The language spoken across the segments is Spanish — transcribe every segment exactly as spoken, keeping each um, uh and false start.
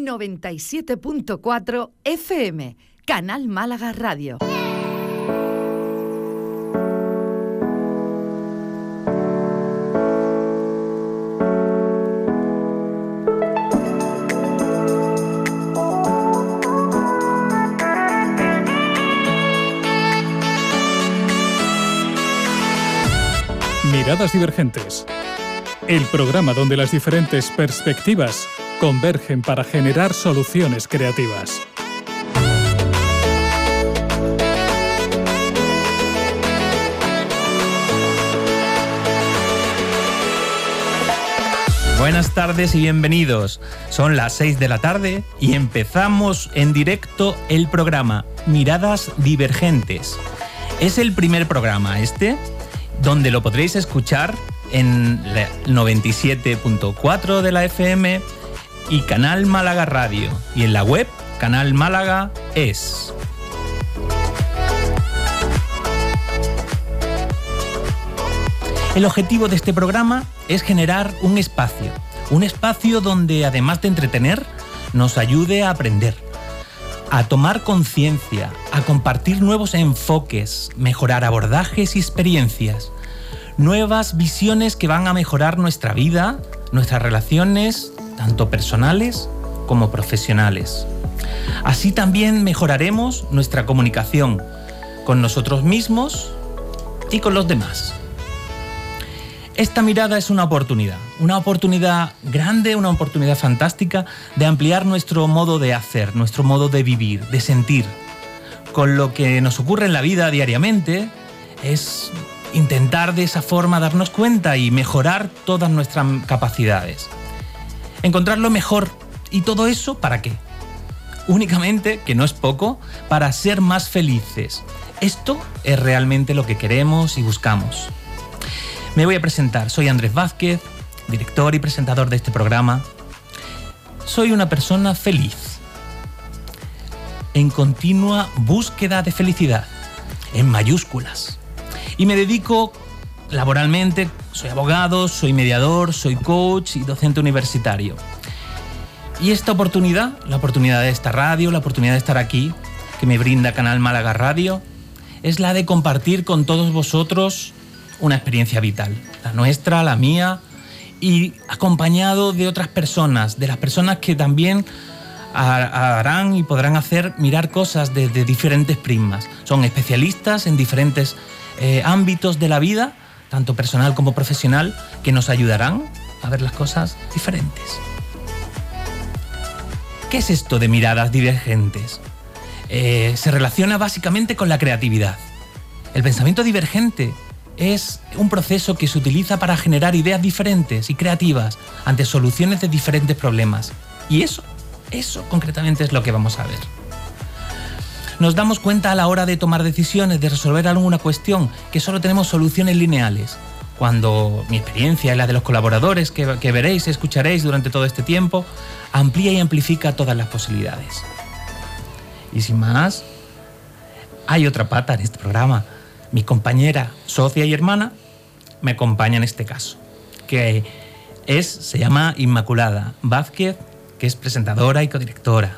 noventa y siete punto cuatro F M, Canal Málaga Radio. Miradas Divergentes, el programa donde las diferentes perspectivas convergen para generar soluciones creativas. Buenas tardes y bienvenidos. Son las seis de la tarde y empezamos en directo el programa Miradas Divergentes. Es el primer programa este, donde lo podréis escuchar en noventa y siete punto cuatro de la F M y Canal Málaga Radio, y en la web Canal Málaga es. El objetivo de este programa es generar un espacio, un espacio donde, además de entretener, nos ayude a aprender, a tomar conciencia, a compartir nuevos enfoques, mejorar abordajes y experiencias, nuevas visiones que van a mejorar nuestra vida, nuestras relaciones, tanto personales como profesionales. Así también mejoraremos nuestra comunicación con nosotros mismos y con los demás. Esta mirada es una oportunidad, una oportunidad grande, una oportunidad fantástica de ampliar nuestro modo de hacer, nuestro modo de vivir, de sentir. Con lo que nos ocurre en la vida diariamente es intentar de esa forma darnos cuenta y mejorar todas nuestras capacidades. Encontrar lo mejor. ¿Y todo eso para qué? Únicamente, que no es poco, para ser más felices. Esto es realmente lo que queremos y buscamos. Me voy a presentar. Soy Andrés Vázquez, director y presentador de este programa. Soy una persona feliz, en continua búsqueda de felicidad, en mayúsculas. Y me dedico laboralmente, soy abogado, soy mediador, soy coach y docente universitario. Y esta oportunidad, la oportunidad de esta radio, la oportunidad de estar aquí, que me brinda Canal Málaga Radio, es la de compartir con todos vosotros una experiencia vital, la nuestra, la mía, y acompañado de otras personas, de las personas que también harán y podrán hacer mirar cosas desde diferentes prismas. Son especialistas en diferentes eh, ámbitos de la vida, tanto personal como profesional, que nos ayudarán a ver las cosas diferentes. ¿Qué es esto de miradas divergentes? Eh, se relaciona básicamente con la creatividad. El pensamiento divergente es un proceso que se utiliza para generar ideas diferentes y creativas ante soluciones de diferentes problemas. Y eso, eso concretamente es lo que vamos a ver. Nos damos cuenta a la hora de tomar decisiones, de resolver alguna cuestión, que solo tenemos soluciones lineales. Cuando mi experiencia y la de los colaboradores que, que veréis y escucharéis durante todo este tiempo, amplía y amplifica todas las posibilidades. Y sin más, hay otra pata en este programa. Mi compañera, socia y hermana me acompaña en este caso, que es, se llama Inmaculada Vázquez, que es presentadora y codirectora.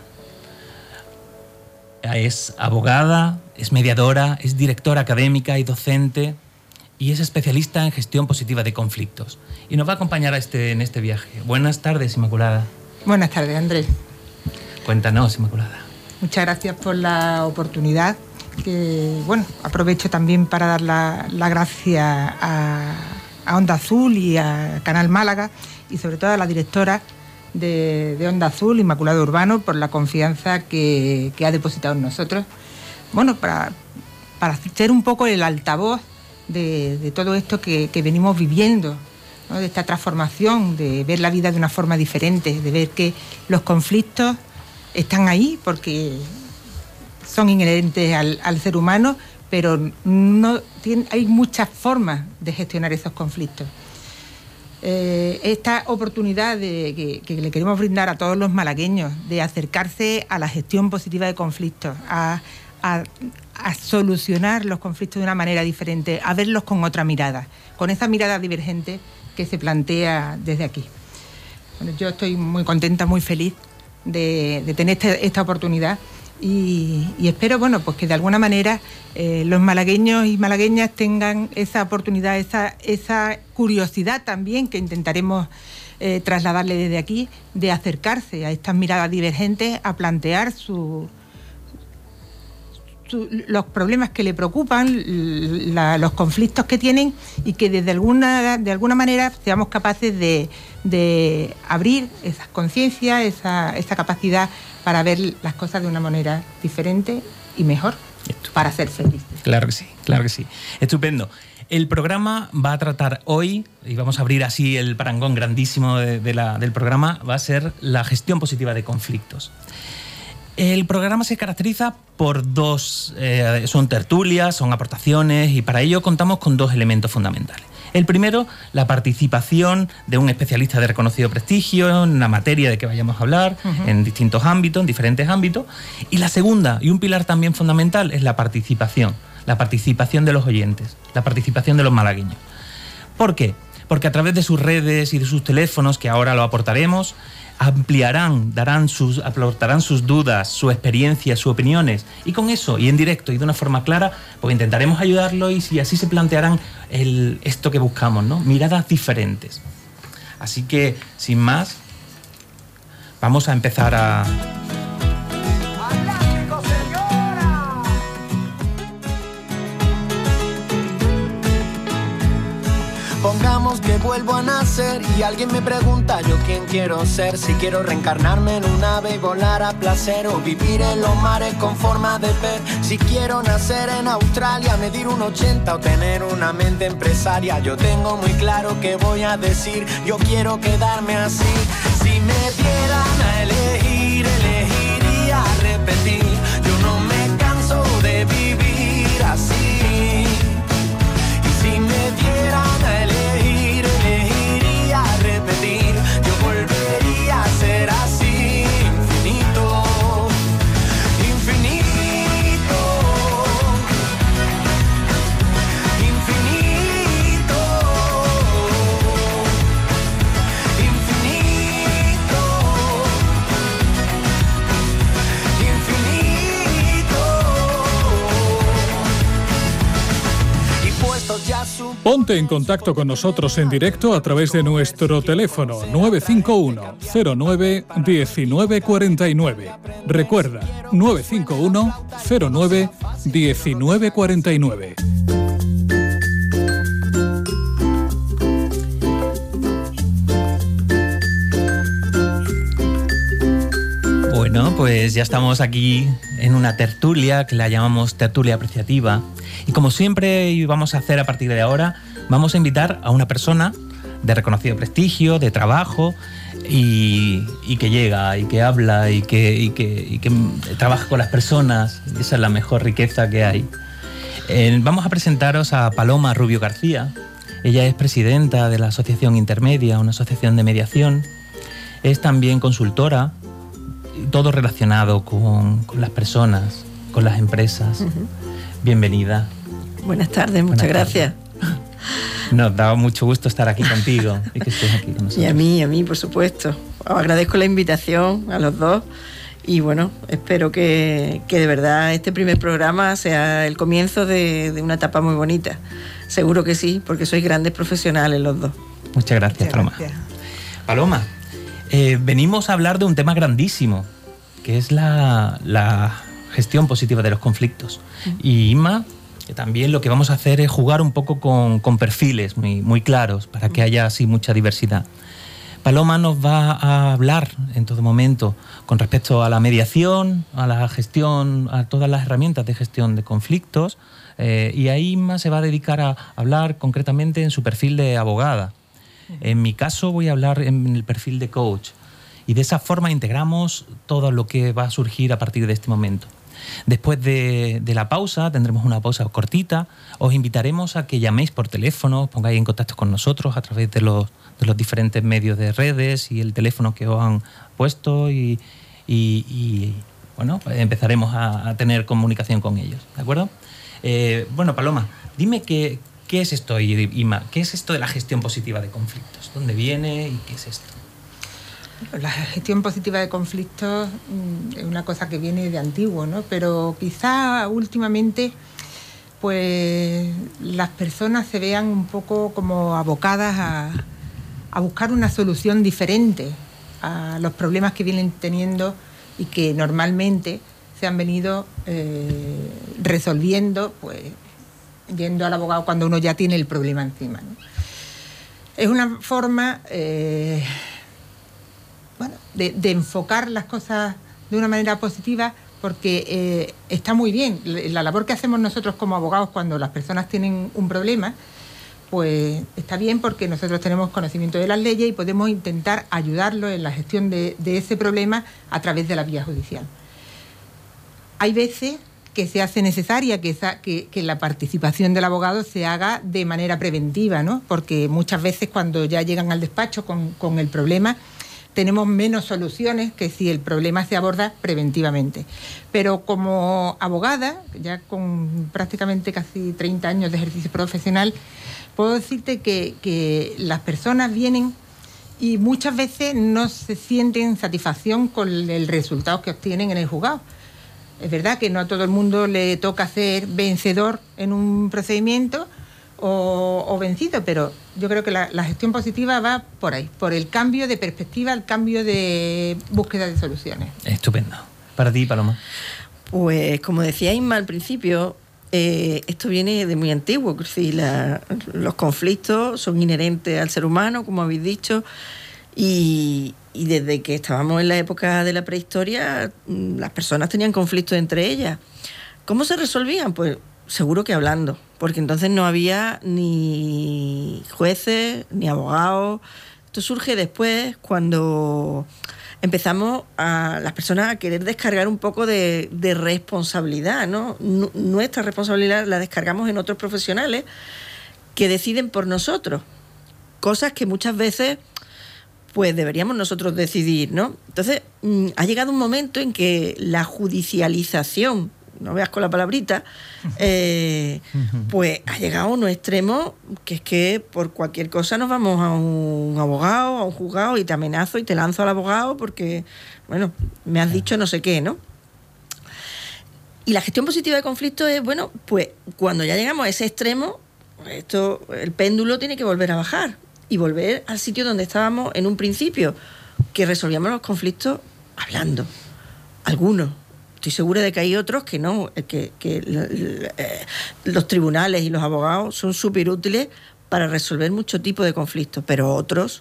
Es abogada, es mediadora, es directora académica y docente y es especialista en gestión positiva de conflictos. Y nos va a acompañar a este, en este viaje. Buenas tardes, Inmaculada. Buenas tardes, Andrés. Cuéntanos, Inmaculada. Muchas gracias por la oportunidad. Que, bueno, aprovecho también para dar la, la gracia a, a Onda Azul y a Canal Málaga y sobre todo a la directora de, de Onda Azul, Inmaculada Urbano, por la confianza que, que ha depositado en nosotros. Bueno, para, para ser un poco el altavoz de, de todo esto que, que venimos viviendo, ¿no? De esta transformación, de ver la vida de una forma diferente, de ver que los conflictos están ahí porque son inherentes al, al ser humano, pero no tiene, hay muchas formas de gestionar esos conflictos. Eh, esta oportunidad de, que, que le queremos brindar a todos los malagueños de acercarse a la gestión positiva de conflictos, a, a, a solucionar los conflictos de una manera diferente, a verlos con otra mirada, con esa mirada divergente que se plantea desde aquí. Bueno, yo estoy muy contenta, muy feliz de, de tener este, esta oportunidad. Y, y espero, bueno, pues que de alguna manera eh, los malagueños y malagueñas tengan esa oportunidad, esa, esa curiosidad también que intentaremos eh, trasladarle desde aquí, de acercarse a estas miradas divergentes, a plantear su, su, los problemas que le preocupan, la, los conflictos que tienen, y que desde alguna, de alguna manera seamos capaces de, de abrir esas conciencias, esa, esa capacidad para ver las cosas de una manera diferente y mejor, para ser felices. Claro que sí, claro que sí. Estupendo. El programa va a tratar hoy, y vamos a abrir así el parangón grandísimo de, de la, del programa, va a ser la gestión positiva de conflictos. El programa se caracteriza por dos, eh, son tertulias, son aportaciones, y para ello contamos con dos elementos fundamentales. El primero, la participación de un especialista de reconocido prestigio en la materia de que vayamos a hablar, uh-huh. en distintos ámbitos, en diferentes ámbitos. Y la segunda, y un pilar también fundamental, es la participación, la participación de los oyentes, la participación de los malagueños. ¿Por qué? Porque a través de sus redes y de sus teléfonos, que ahora lo aportaremos, ampliarán, darán sus, aportarán sus dudas, su experiencia, sus opiniones, y con eso, y en directo y de una forma clara, pues intentaremos ayudarlo, y si así se plantearán el, esto que buscamos, ¿no? Miradas diferentes. Así que, sin más, vamos a empezar a... Pongamos que vuelvo a nacer y alguien me pregunta yo quién quiero ser. Si quiero reencarnarme en un ave y volar a placer, o vivir en los mares con forma de pez. Si quiero nacer en Australia, medir un ochenta o tener una mente empresaria, yo tengo muy claro que voy a decir, yo quiero quedarme así. Si me dieran a elegir, elegiría repetir. Yo no me canso de vivir así. Si me dieran a elegir, elegiría repetir. Yo volvería a ser así, infinito, infinito, infinito, infinito, infinito. Y puestos ya su... Ponte en contacto con nosotros en directo a través de nuestro teléfono nueve cinco uno cero nueve uno nueve cuatro nueve. Recuerda, nueve cinco uno cero nueve uno nueve cuatro nueve. Bueno, pues ya estamos aquí en una tertulia que la llamamos tertulia apreciativa. Y como siempre vamos a hacer a partir de ahora, vamos a invitar a una persona de reconocido prestigio, de trabajo, y, y que llega, y que habla, y que, y, que, y que trabaja con las personas. Esa es la mejor riqueza que hay. Eh, vamos a presentaros a Paloma Rubio García. Ella es presidenta de la Asociación Intermedia, una asociación de mediación. Es también consultora, todo relacionado con, con las personas, con las empresas. Uh-huh. Bienvenida. Buenas tardes, muchas Buenas gracias. Tardes. Nos da mucho gusto estar aquí contigo y que estés aquí con nosotros. Y a mí, a mí, por supuesto. Os agradezco la invitación a los dos y bueno, espero que, que de verdad este primer programa sea el comienzo de, de una etapa muy bonita. Seguro que sí, porque sois grandes profesionales los dos. Muchas gracias, Muchas Paloma. Gracias. Paloma, eh, venimos a hablar de un tema grandísimo, que es la, la gestión positiva de los conflictos. Y Inma, también lo que vamos a hacer es jugar un poco con, con perfiles muy, muy claros para que haya así mucha diversidad. Paloma nos va a hablar en todo momento con respecto a la mediación, a la gestión, a todas las herramientas de gestión de conflictos, eh, y ahí Inma se va a dedicar a hablar concretamente en su perfil de abogada. En mi caso voy a hablar en el perfil de coach, y de esa forma integramos todo lo que va a surgir a partir de este momento. Después de, de la pausa, tendremos una pausa cortita, os invitaremos a que llaméis por teléfono, os pongáis en contacto con nosotros a través de los, de los diferentes medios de redes y el teléfono que os han puesto y, y, y bueno, empezaremos a, a tener comunicación con ellos, ¿de acuerdo? Eh, bueno, Paloma, dime qué, qué es esto, Ima, ¿qué es esto de la gestión positiva de conflictos? ¿Dónde viene y qué es esto? La gestión positiva de conflictos mmm, es una cosa que viene de antiguo, ¿no? Pero quizá últimamente pues las personas se vean un poco como abocadas a, a buscar una solución diferente a los problemas que vienen teniendo y que normalmente se han venido eh, resolviendo, pues yendo al abogado cuando uno ya tiene el problema encima, ¿no? Es una forma eh, bueno, de, de enfocar las cosas de una manera positiva, porque eh, está muy bien. La labor que hacemos nosotros como abogados cuando las personas tienen un problema, pues está bien porque nosotros tenemos conocimiento de las leyes y podemos intentar ayudarlos en la gestión de, de ese problema a través de la vía judicial. Hay veces que se hace necesaria que, esa, que, que la participación del abogado se haga de manera preventiva, ¿no? Porque muchas veces cuando ya llegan al despacho con, con el problema, tenemos menos soluciones que si el problema se aborda preventivamente. Pero como abogada, ya con prácticamente casi treinta años de ejercicio profesional, puedo decirte que, que las personas vienen y muchas veces no se sienten satisfacción con el resultado que obtienen en el juzgado. Es verdad que no a todo el mundo le toca ser vencedor en un procedimiento o, o vencido, pero yo creo que la, la gestión positiva va por ahí, por el cambio de perspectiva, el cambio de búsqueda de soluciones. Estupendo. Para ti, Paloma. Pues como decía Inma al principio, eh, esto viene de muy antiguo. Sí, la, los conflictos son inherentes al ser humano, como habéis dicho, y, y desde que estábamos en la época de la prehistoria, las personas tenían conflictos entre ellas. ¿Cómo se resolvían? Pues seguro que hablando, porque entonces no había ni jueces ni abogados. Esto surge después cuando empezamos a las personas a querer descargar un poco de, de responsabilidad, ¿no? N- nuestra responsabilidad la descargamos en otros profesionales que deciden por nosotros, cosas que muchas veces pues deberíamos nosotros decidir, ¿no? Entonces mmm, ha llegado un momento en que la judicialización, no veas con la palabrita, eh, pues ha llegado a un extremo que es que por cualquier cosa nos vamos a un abogado, a un juzgado y te amenazo y te lanzo al abogado porque, bueno, me has dicho no sé qué, ¿no? Y la gestión positiva de conflictos es, bueno, pues cuando ya llegamos a ese extremo, esto, el péndulo tiene que volver a bajar y volver al sitio donde estábamos en un principio, que resolvíamos los conflictos hablando. Algunos. Estoy segura de que hay otros que no, que, que los tribunales y los abogados son súper útiles para resolver mucho tipo de conflictos, pero otros,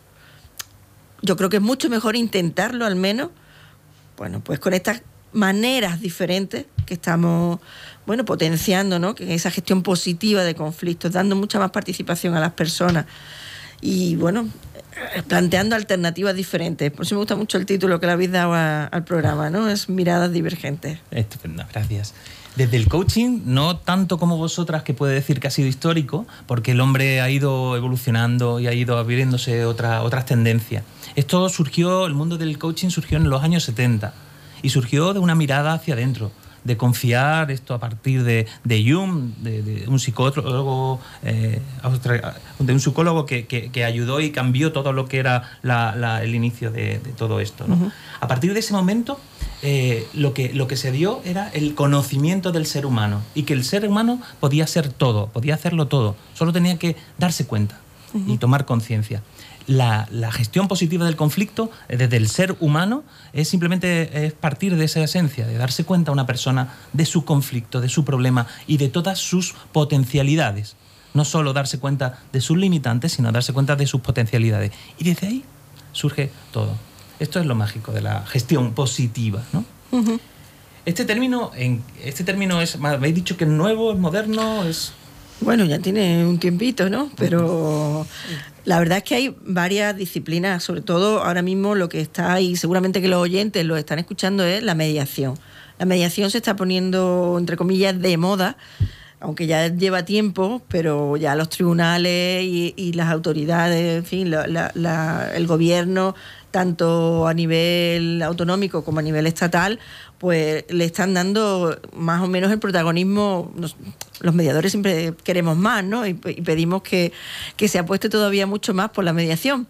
yo creo que es mucho mejor intentarlo al menos, bueno, pues con estas maneras diferentes que estamos, bueno, potenciando, ¿no? Que esa gestión positiva de conflictos, dando mucha más participación a las personas y, bueno, planteando alternativas diferentes. Por eso me gusta mucho el título que le habéis dado a, al programa, ¿no? Es Miradas Divergentes. Estupendo, gracias. Desde el coaching, no tanto como vosotras, que puede decir que ha sido histórico, porque el hombre ha ido evolucionando y ha ido abriéndose otra, otras tendencias. Esto surgió, el mundo del coaching surgió en los años setenta y surgió de una mirada hacia adentro, de confiar, esto a partir de, de Jung, de, de un psicólogo, eh, de un psicólogo que, que, que ayudó y cambió todo lo que era la, la, el inicio de, de todo esto, ¿no? Uh-huh. A partir de ese momento, eh, lo, que, lo que se dio era el conocimiento del ser humano y que el ser humano podía ser todo, podía hacerlo todo, solo tenía que darse cuenta uh-huh. y tomar conciencia. La, la gestión positiva del conflicto desde el ser humano es simplemente es partir de esa esencia, de darse cuenta a una persona de su conflicto, de su problema y de todas sus potencialidades. No solo darse cuenta de sus limitantes, sino darse cuenta de sus potencialidades. Y desde ahí surge todo. Esto es lo mágico de la gestión positiva, ¿no? Uh-huh. Este término, en, este término es, me habéis dicho que es nuevo, es moderno, es... Bueno, ya tiene un tiempito, ¿no? Pero la verdad es que hay varias disciplinas, sobre todo ahora mismo lo que está, y seguramente que los oyentes lo están escuchando, es la mediación. La mediación se está poniendo, entre comillas, de moda, aunque ya lleva tiempo, pero ya los tribunales y, y las autoridades, en fin, la, la, la, el gobierno, tanto a nivel autonómico como a nivel estatal, pues le están dando más o menos el protagonismo. Nos, los mediadores siempre queremos más, ¿no? Y, y pedimos que, que se apueste todavía mucho más por la mediación.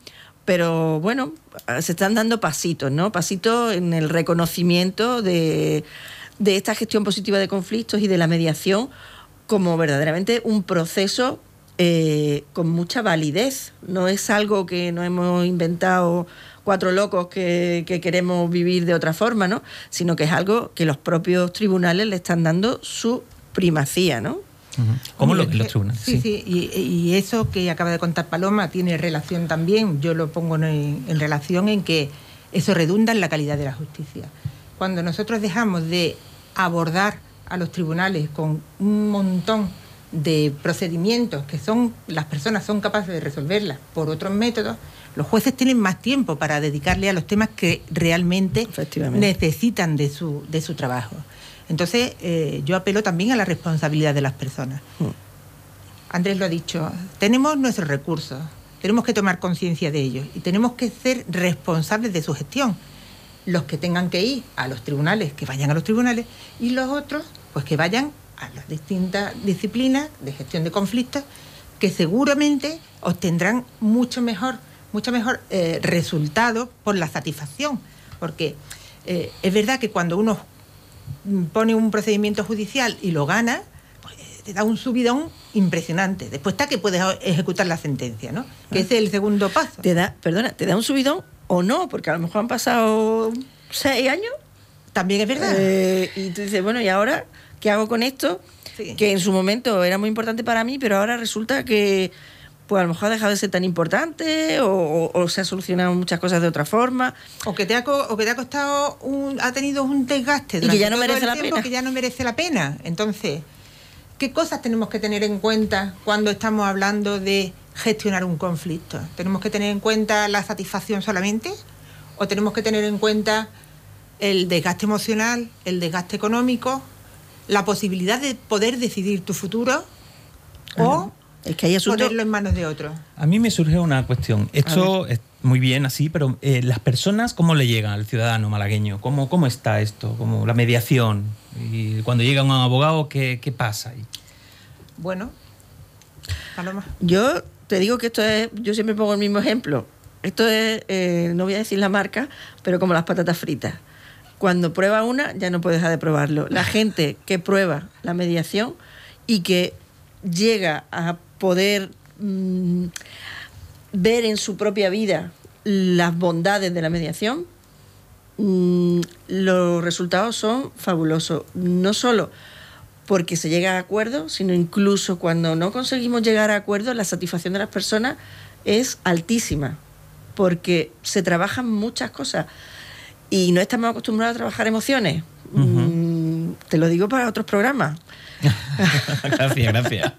pero bueno, se están dando pasitos, ¿no? Pasitos en el reconocimiento de, de esta gestión positiva de conflictos y de la mediación como verdaderamente un proceso eh, con mucha validez. No es algo que nos hemos inventado cuatro locos que, que queremos vivir de otra forma, ¿no? Sino que es algo que los propios tribunales le están dando su primacía, ¿no? Uh-huh. ¿Cómo lo, los tribunales? Sí, sí, sí. Y, y eso que acaba de contar Paloma tiene relación también, yo lo pongo en, en relación en que eso redunda en la calidad de la justicia. Cuando nosotros dejamos de abordar a los tribunales con un montón de procedimientos que son las personas son capaces de resolverlas por otros métodos, los jueces tienen más tiempo para dedicarle a los temas que realmente necesitan de su, de su trabajo. Entonces, eh, yo apelo también a la responsabilidad de las personas. Mm. Andrés lo ha dicho, tenemos nuestros recursos, tenemos que tomar conciencia de ellos y tenemos que ser responsables de su gestión. Los que tengan que ir a los tribunales, que vayan a los tribunales, y los otros, pues que vayan a las distintas disciplinas de gestión de conflictos, que seguramente obtendrán mucho mejor, mucho mejor eh, resultado por la satisfacción. Porque eh, es verdad que cuando uno pone un procedimiento judicial y lo gana, pues te da un subidón impresionante. Después está que puedes ejecutar la sentencia, ¿no? Que ese es el segundo paso. Te da, perdona, te da un subidón o no, porque a lo mejor han pasado seis años. También es verdad. Eh, y tú dices, bueno, ¿y ahora qué hago con esto? Sí. Que en su momento era muy importante para mí, pero ahora resulta que pues a lo mejor ha dejado de ser tan importante o, o, o se ha solucionado muchas cosas de otra forma. O que te ha, o que te ha costado, un, ha tenido un desgaste. Y que ya no merece la pena. Que ya no merece la pena. Entonces, ¿qué cosas tenemos que tener en cuenta cuando estamos hablando de gestionar un conflicto? ¿Tenemos que tener en cuenta la satisfacción solamente? ¿O tenemos que tener en cuenta el desgaste emocional, el desgaste económico, la posibilidad de poder decidir tu futuro? Uh-huh. ¿O es que hay asunto... ponerlo en manos de otros? A mí me surge una cuestión. Esto es muy bien así, pero eh, las personas, ¿cómo le llegan al ciudadano malagueño? ¿Cómo, cómo está esto? ¿Cómo la mediación? Y cuando llega un abogado, ¿qué, qué pasa ahí? Bueno, Paloma. Yo te digo que esto es... Yo siempre pongo el mismo ejemplo. Esto es, eh, no voy a decir la marca, pero como las patatas fritas. Cuando prueba una, ya no puede dejar de probarlo. La gente que prueba la mediación y que llega a poder mmm, ver en su propia vida las bondades de la mediación, mmm, los resultados son fabulosos. No solo porque se llega a acuerdos, sino incluso cuando no conseguimos llegar a acuerdos, la satisfacción de las personas es altísima, porque se trabajan muchas cosas y no estamos acostumbrados a trabajar emociones. Uh-huh. Mm, te lo digo para otros programas. Gracias, gracias.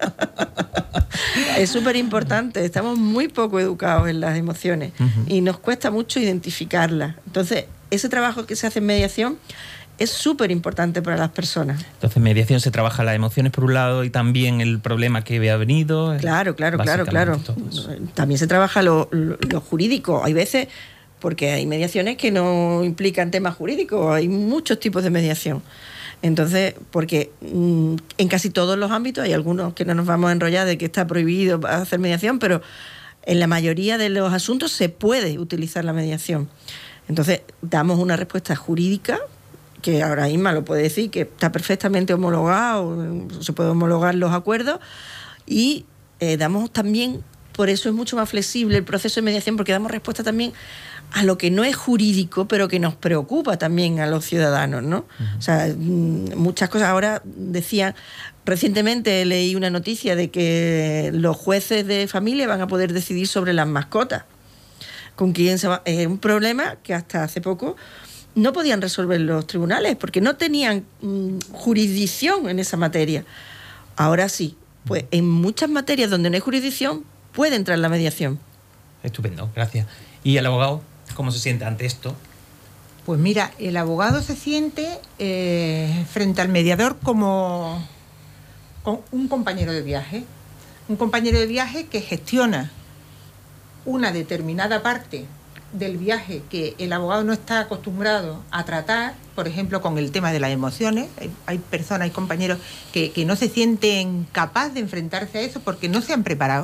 Es súper importante. Estamos muy poco educados en las emociones uh-huh. y nos cuesta mucho identificarlas. Entonces, ese trabajo que se hace en mediación es súper importante para las personas. Entonces, en mediación se trabaja las emociones por un lado y también el problema que ha venido. Claro, claro, claro, claro. También se trabaja lo, lo, lo jurídico. Hay veces, porque hay mediaciones que no implican temas jurídicos, hay muchos tipos de mediación. Entonces, porque mmm, en casi todos los ámbitos, hay algunos que no nos vamos a enrollar de que está prohibido hacer mediación, pero en la mayoría de los asuntos se puede utilizar la mediación. Entonces, damos una respuesta jurídica, que ahora Isma lo puede decir, que está perfectamente homologado, se pueden homologar los acuerdos, y eh, damos también, por eso es mucho más flexible el proceso de mediación, porque damos respuesta también a lo que no es jurídico, pero que nos preocupa también a los ciudadanos, ¿no? Uh-huh. O sea, muchas cosas. Ahora decían, recientemente leí una noticia de que los jueces de familia van a poder decidir sobre las mascotas. Con quién se va. Es un problema que hasta hace poco no podían resolver los tribunales, porque no tenían mmm, jurisdicción en esa materia. Ahora sí, pues en muchas materias donde no hay jurisdicción puede entrar la mediación. Estupendo, gracias. ¿Y el abogado cómo se siente ante esto? Pues mira, el abogado se siente eh, frente al mediador como, como un compañero de viaje, un compañero de viaje que gestiona una determinada parte del viaje que el abogado no está acostumbrado a tratar, por ejemplo, con el tema de las emociones. Hay, hay personas, hay compañeros que, que no se sienten capaces de enfrentarse a eso porque no se han preparado.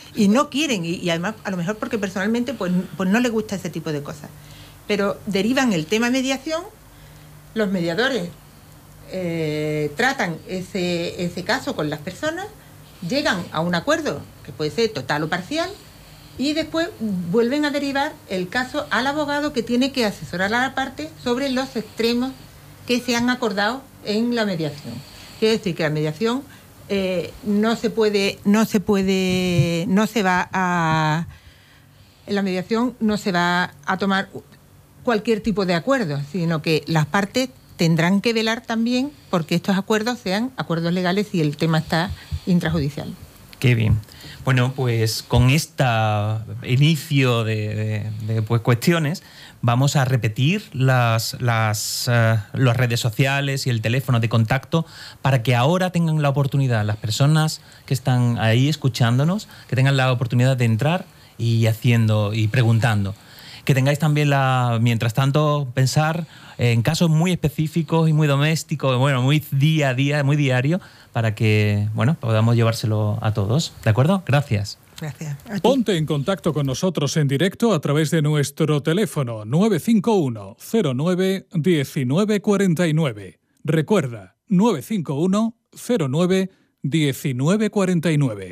y no quieren, y, y además a lo mejor porque personalmente pues, pues no les gusta ese tipo de cosas. Pero derivan el tema mediación, los mediadores eh, tratan ese, ese caso con las personas, llegan a un acuerdo que puede ser total o parcial, y después vuelven a derivar el caso al abogado que tiene que asesorar a la parte sobre los extremos que se han acordado en la mediación. Quiere decir que la mediación eh, no se puede, no se puede, no se va a, en la mediación no se va a tomar cualquier tipo de acuerdo, sino que las partes tendrán que velar también porque estos acuerdos sean acuerdos legales y el tema está intrajudicial. Qué bien. Bueno, pues con este inicio de, de, de pues, cuestiones, vamos a repetir las, las, uh, las redes sociales y el teléfono de contacto para que ahora tengan la oportunidad, las personas que están ahí escuchándonos, que tengan la oportunidad de entrar y haciendo y preguntando. Que tengáis también, la, mientras tanto, pensar en casos muy específicos y muy domésticos, bueno, muy día a día, muy diario, para que, bueno, podamos llevárselo a todos. ¿De acuerdo? Gracias. Gracias. Ponte en contacto con nosotros en directo a través de nuestro teléfono nueve cinco uno cero nueve uno nueve cuatro nueve. Recuerda, nueve cinco uno cero nueve uno nueve cuatro nueve.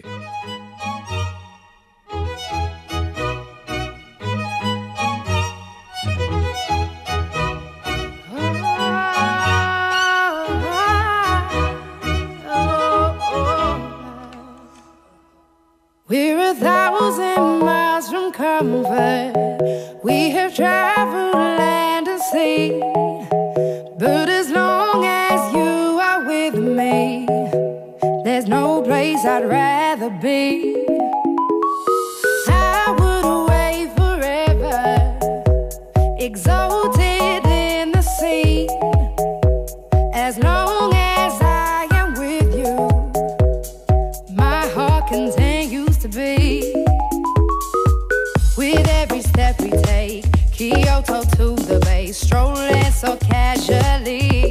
We're a thousand miles from comfort. We have traveled land and sea. But as long as you are with me, there's no place I'd rather be. I would away forever, exalted in the sea. As long as I am with you, my heart continues to be. With every step we take, Kyoto to the bay, strolling so casually.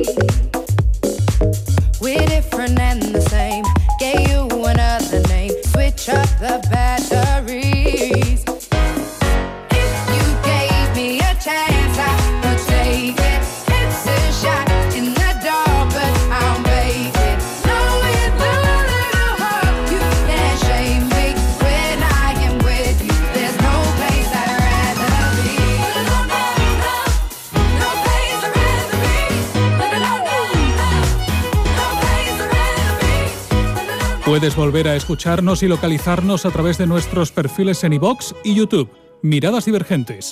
We're different and the same, gave you another name, switch up the batteries. If you gave me a chance, I would take it. It's a shot in the dark, but I'll make it. No, with my little heart, you can't shame me. When I am with you, there's no place I'd rather be. No, no, no, no place I'd rather be. No, no, no, no place I'd rather be. Puedes volver a escucharnos y localizarnos a través de nuestros perfiles en iVoox y YouTube. Miradas Divergentes.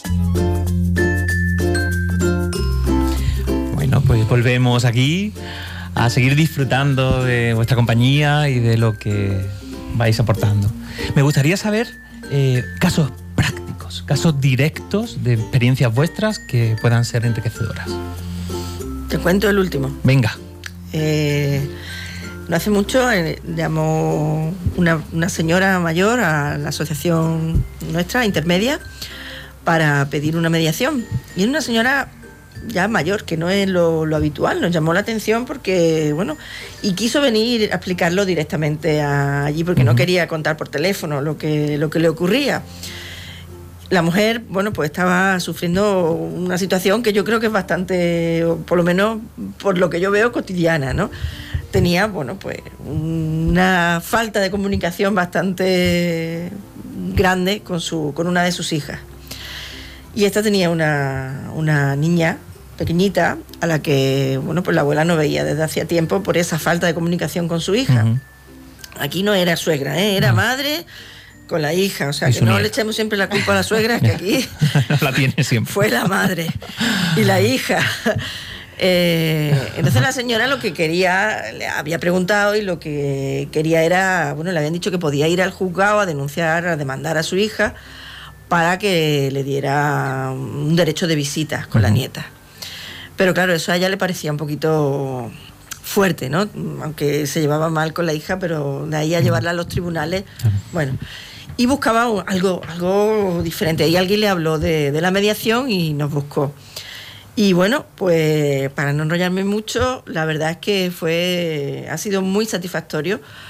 Bueno, pues volvemos aquí a seguir disfrutando de vuestra compañía y de lo que vais aportando. Me gustaría saber eh, casos prácticos, casos directos de experiencias vuestras que puedan ser enriquecedoras. Te cuento el último. Venga. Eh, no hace mucho eh, llamó una, una señora mayor a la asociación nuestra, intermedia, para pedir una mediación. Y es una señora ya mayor, que no es lo, lo habitual. Nos llamó la atención porque, bueno, y quiso venir a explicarlo directamente a, allí porque uh-huh. no quería contar por teléfono lo que, lo que le ocurría. La mujer, bueno, pues estaba sufriendo una situación que yo creo que es bastante, o por lo menos por lo que yo veo, cotidiana, ¿no? Tenía, bueno, pues una falta de comunicación bastante grande con, su, con una de sus hijas. Y esta tenía una, una niña pequeñita a la que, bueno, pues la abuela no veía desde hacía tiempo por esa falta de comunicación con su hija. Uh-huh. Aquí no era suegra, ¿eh? Era uh-huh. madre con la hija, o sea, que no nieta. Le echemos siempre la culpa a la suegra, que aquí la tiene siempre. Fue la madre y la hija. Eh, entonces la señora lo que quería, le había preguntado y lo que quería era, bueno, le habían dicho que podía ir al juzgado a denunciar, a demandar a su hija para que le diera un derecho de visita con uh-huh. la nieta. Pero claro, eso a ella le parecía un poquito fuerte, ¿no? Aunque se llevaba mal con la hija, pero de ahí a llevarla a los tribunales, uh-huh. bueno. Y buscaba algo, algo diferente. Y alguien le habló de, de la mediación y nos buscó. Y bueno, pues para no enrollarme mucho, la verdad es que fue, ha sido muy satisfactorio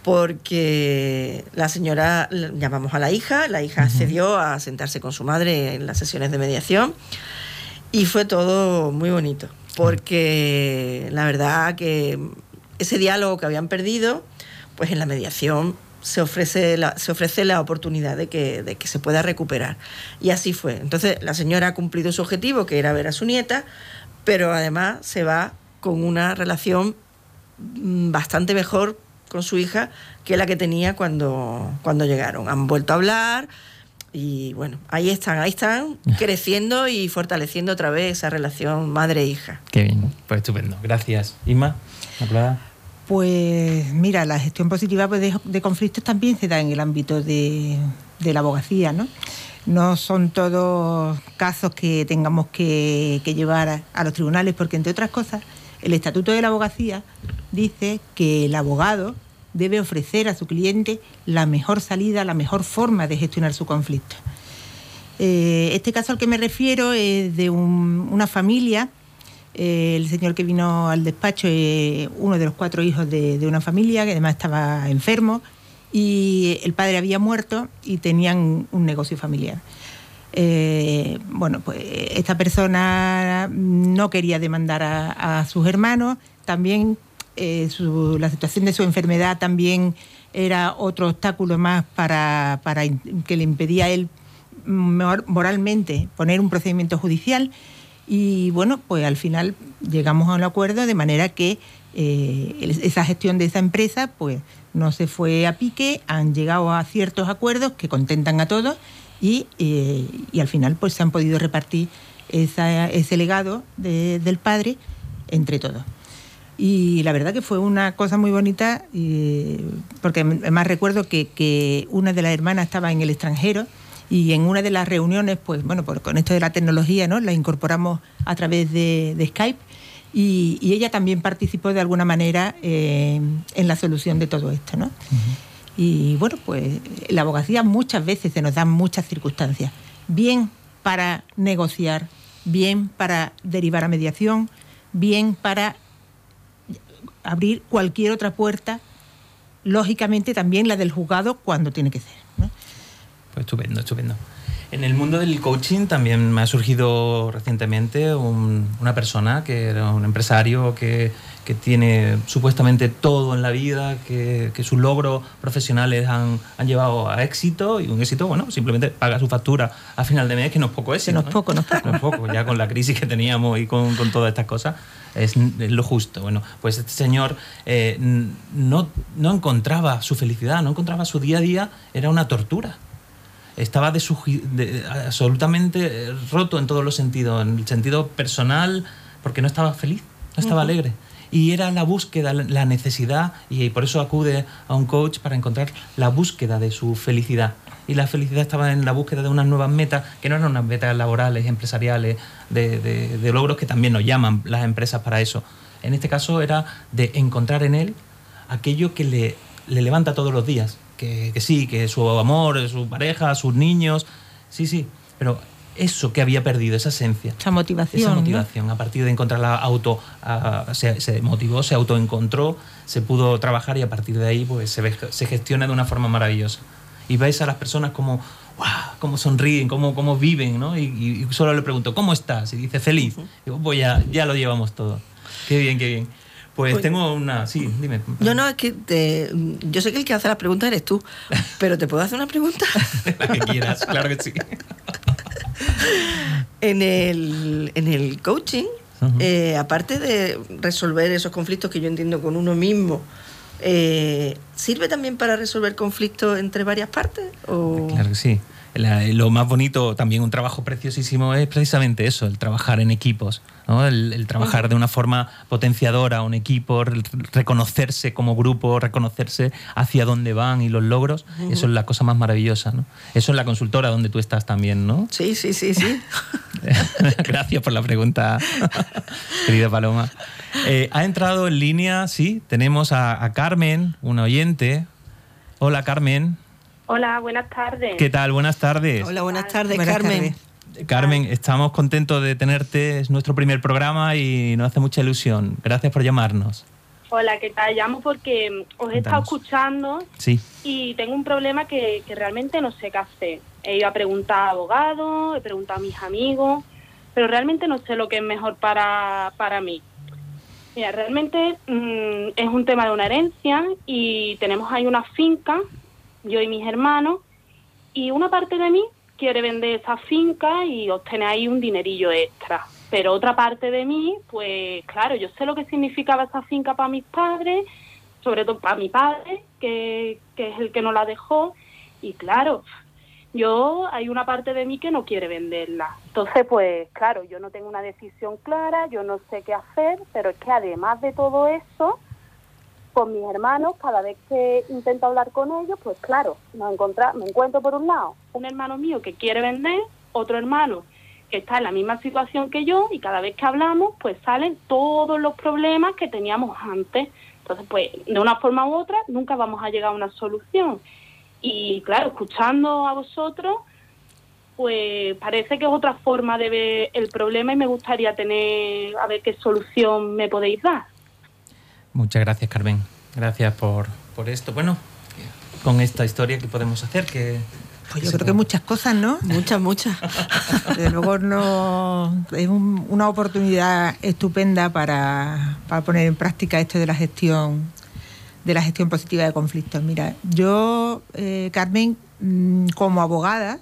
porque la señora, llamamos a la hija, la hija accedió a sentarse con su madre en las sesiones de mediación y fue todo muy bonito, porque la verdad que ese diálogo que habían perdido, pues en la mediación se ofrece la, se ofrece la oportunidad de que, de que se pueda recuperar. Y así fue. Entonces la señora ha cumplido su objetivo, que era ver a su nieta, pero además se va con una relación bastante mejor con su hija que la que tenía cuando, cuando llegaron. Han vuelto a hablar y bueno, ahí están, ahí están creciendo y fortaleciendo otra vez esa relación madre-hija. Qué bien, pues estupendo. Gracias. Inma, ¿Inmaculada? Pues mira, la gestión positiva pues, de, de conflictos también se da en el ámbito de, de la abogacía, ¿no? No son todos casos que tengamos que, que llevar a, a los tribunales, porque entre otras cosas, el Estatuto de la Abogacía dice que el abogado debe ofrecer a su cliente la mejor salida, la mejor forma de gestionar su conflicto. Eh, este caso al que me refiero es de un, una familia. Eh, el señor que vino al despacho es uno de los cuatro hijos de, de una familia que además estaba enfermo y el padre había muerto y tenían un negocio familiar. Eh, bueno, pues esta persona no quería demandar a, a sus hermanos, también eh, su, la situación de su enfermedad también era otro obstáculo más para, para que le impedía a él moralmente poner un procedimiento judicial. Y bueno, pues al final llegamos a un acuerdo de manera que eh, esa gestión de esa empresa pues no se fue a pique, han llegado a ciertos acuerdos que contentan a todos y, eh, y al final pues se han podido repartir esa, ese legado de, del padre entre todos. Y la verdad que fue una cosa muy bonita, eh, porque además recuerdo que, que una de las hermanas estaba en el extranjero. Y en una de las reuniones, pues bueno, por, con esto de la tecnología, ¿no? La incorporamos a través de, de Skype y, y ella también participó de alguna manera eh, en la solución de todo esto, ¿no? Uh-huh. Y bueno, pues la abogacía muchas veces se nos dan muchas circunstancias, bien para negociar, bien para derivar a mediación, bien para abrir cualquier otra puerta, lógicamente también la del juzgado cuando tiene que ser, ¿no? Estupendo, estupendo. En el mundo del coaching también me ha surgido recientemente un, una persona que era un empresario que, que tiene supuestamente todo en la vida, que, que sus logros profesionales han, han llevado a éxito y un éxito, bueno, simplemente paga su factura a final de mes, que no es poco éxito. No es poco, no es poco. No es poco, ya con la crisis que teníamos y con, con todas estas cosas. Es, es lo justo. Bueno, pues este señor eh, no, no encontraba su felicidad, no encontraba su día a día, era una tortura. Estaba de su, de, absolutamente roto en todos los sentidos, en el sentido personal, porque no estaba feliz, no estaba uh-huh. alegre. Y era la búsqueda, la necesidad, y por eso acude a un coach para encontrar la búsqueda de su felicidad. Y la felicidad estaba en la búsqueda de unas nuevas metas, que no eran unas metas laborales, empresariales, de, de, de logros que también nos llaman las empresas para eso. En este caso era de encontrar en él aquello que le, le levanta todos los días. Que, que sí, que su amor, su pareja, sus niños, sí, sí, pero eso que había perdido, esa esencia. Esa motivación. Esa motivación, ¿no? A partir de encontrar la auto, uh, se, se motivó, se autoencontró, se pudo trabajar y a partir de ahí pues se, ve, se gestiona de una forma maravillosa. Y veis a las personas como, wow, cómo sonríen, cómo, cómo viven, ¿no? Y, y solo le pregunto, ¿cómo estás? Y dice, feliz. Uh-huh. Digo, pues ya, ya lo llevamos todo. Qué bien, qué bien. Pues, pues tengo una... Sí, dime. No, no, es que te, yo sé que el que hace las preguntas eres tú, pero ¿te puedo hacer una pregunta? La que quieras, claro que sí. En el, en el coaching, uh-huh. eh, aparte de resolver esos conflictos que yo entiendo con uno mismo, eh, ¿sirve también para resolver conflictos entre varias partes? ¿O? Claro que sí. La, lo más bonito, también un trabajo preciosísimo, es precisamente eso, el trabajar en equipos, ¿no? el, el trabajar uh-huh. de una forma potenciadora, un equipo, reconocerse como grupo, reconocerse hacia dónde van y los logros, uh-huh. eso es la cosa más maravillosa, ¿no? Eso es la consultora donde tú estás también, ¿no? Sí, sí, sí, sí. Gracias por la pregunta, querida Paloma. Eh, ha entrado en línea, sí, tenemos a, a Carmen, una oyente. Hola, Carmen. Hola, buenas tardes. ¿Qué tal? Buenas tardes. Hola, buenas tardes, buenas Carmen. Tardes. Carmen, estamos contentos de tenerte, es nuestro primer programa y nos hace mucha ilusión. Gracias por llamarnos. Hola, ¿qué tal? Llamo porque os he estado escuchando sí. y tengo un problema que, que realmente no sé qué hacer. He ido a preguntar a abogados, he preguntado a mis amigos, pero realmente no sé lo que es mejor para, para mí. Mira, realmente mmm, es un tema de una herencia y tenemos ahí una finca, yo y mis hermanos, y una parte de mí quiere vender esa finca y obtener ahí un dinerillo extra. Pero otra parte de mí, pues claro, yo sé lo que significaba esa finca para mis padres, sobre todo para mi padre, que, que es el que nos la dejó, y claro, yo hay una parte de mí que no quiere venderla. Entonces, pues claro, yo no tengo una decisión clara, yo no sé qué hacer, pero es que además de todo eso, con mis hermanos, cada vez que intento hablar con ellos, pues claro, me, encontra, me encuentro por un lado un hermano mío que quiere vender, otro hermano que está en la misma situación que yo, y cada vez que hablamos, pues salen todos los problemas que teníamos antes. Entonces, pues, de una forma u otra, nunca vamos a llegar a una solución. Y claro, escuchando a vosotros, pues parece que es otra forma de ver el problema y me gustaría tener, a ver qué solución me podéis dar. Muchas gracias, Carmen. Gracias por, por esto. Bueno, con esta historia, ¿qué podemos hacer? Que Pues yo creo que muchas cosas, ¿no? Muchas, muchas. Desde luego no, es un, una oportunidad estupenda para, para poner en práctica esto de la gestión de la gestión positiva de conflictos. Mira, yo, eh, Carmen, como abogada,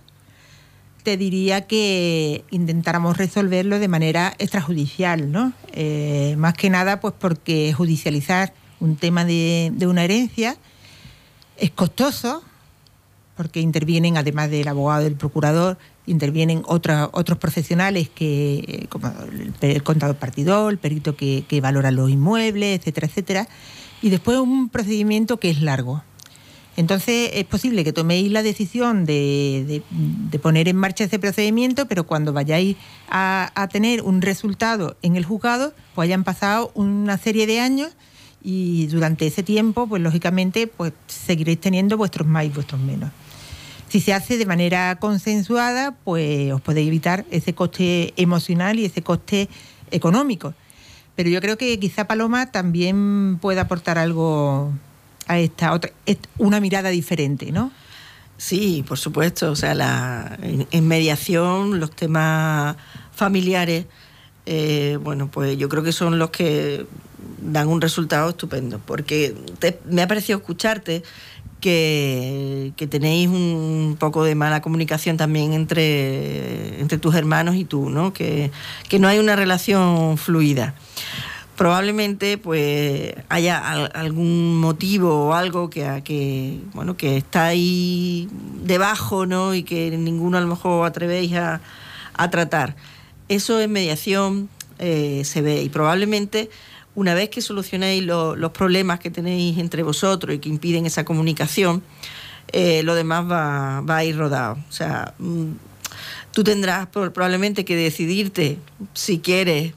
te diría que intentáramos resolverlo de manera extrajudicial, ¿no? Eh, más que nada, pues porque judicializar un tema de, de una herencia es costoso, porque intervienen, además del abogado y del procurador, intervienen otra, otros profesionales que, como el, el contador partidor, el perito que, que valora los inmuebles, etcétera, etcétera, y después un procedimiento que es largo. Entonces es posible que toméis la decisión de, de, de poner en marcha ese procedimiento, pero cuando vayáis a, a tener un resultado en el juzgado, pues hayan pasado una serie de años y durante ese tiempo, pues lógicamente, pues seguiréis teniendo vuestros más y vuestros menos. Si se hace de manera consensuada, pues os podéis evitar ese coste emocional y ese coste económico. Pero yo creo que quizá Paloma también pueda aportar algo a esta otra, una mirada diferente, ¿no? Sí, por supuesto. O sea, la, en, en mediación, los temas familiares, eh, bueno, pues yo creo que son los que dan un resultado estupendo. Porque te, me ha parecido escucharte que, que tenéis un poco de mala comunicación también entre, entre tus hermanos y tú, ¿no? Que, que no hay una relación fluida. Probablemente pues haya al, algún motivo o algo que, que bueno que está ahí debajo, ¿no? Y que ninguno a lo mejor atrevéis a, a tratar. Eso en mediación eh, se ve, y probablemente una vez que solucionéis lo, los problemas que tenéis entre vosotros y que impiden esa comunicación, eh, lo demás va, va a ir rodado. O sea, mmm, tú tendrás probablemente que decidirte si quieres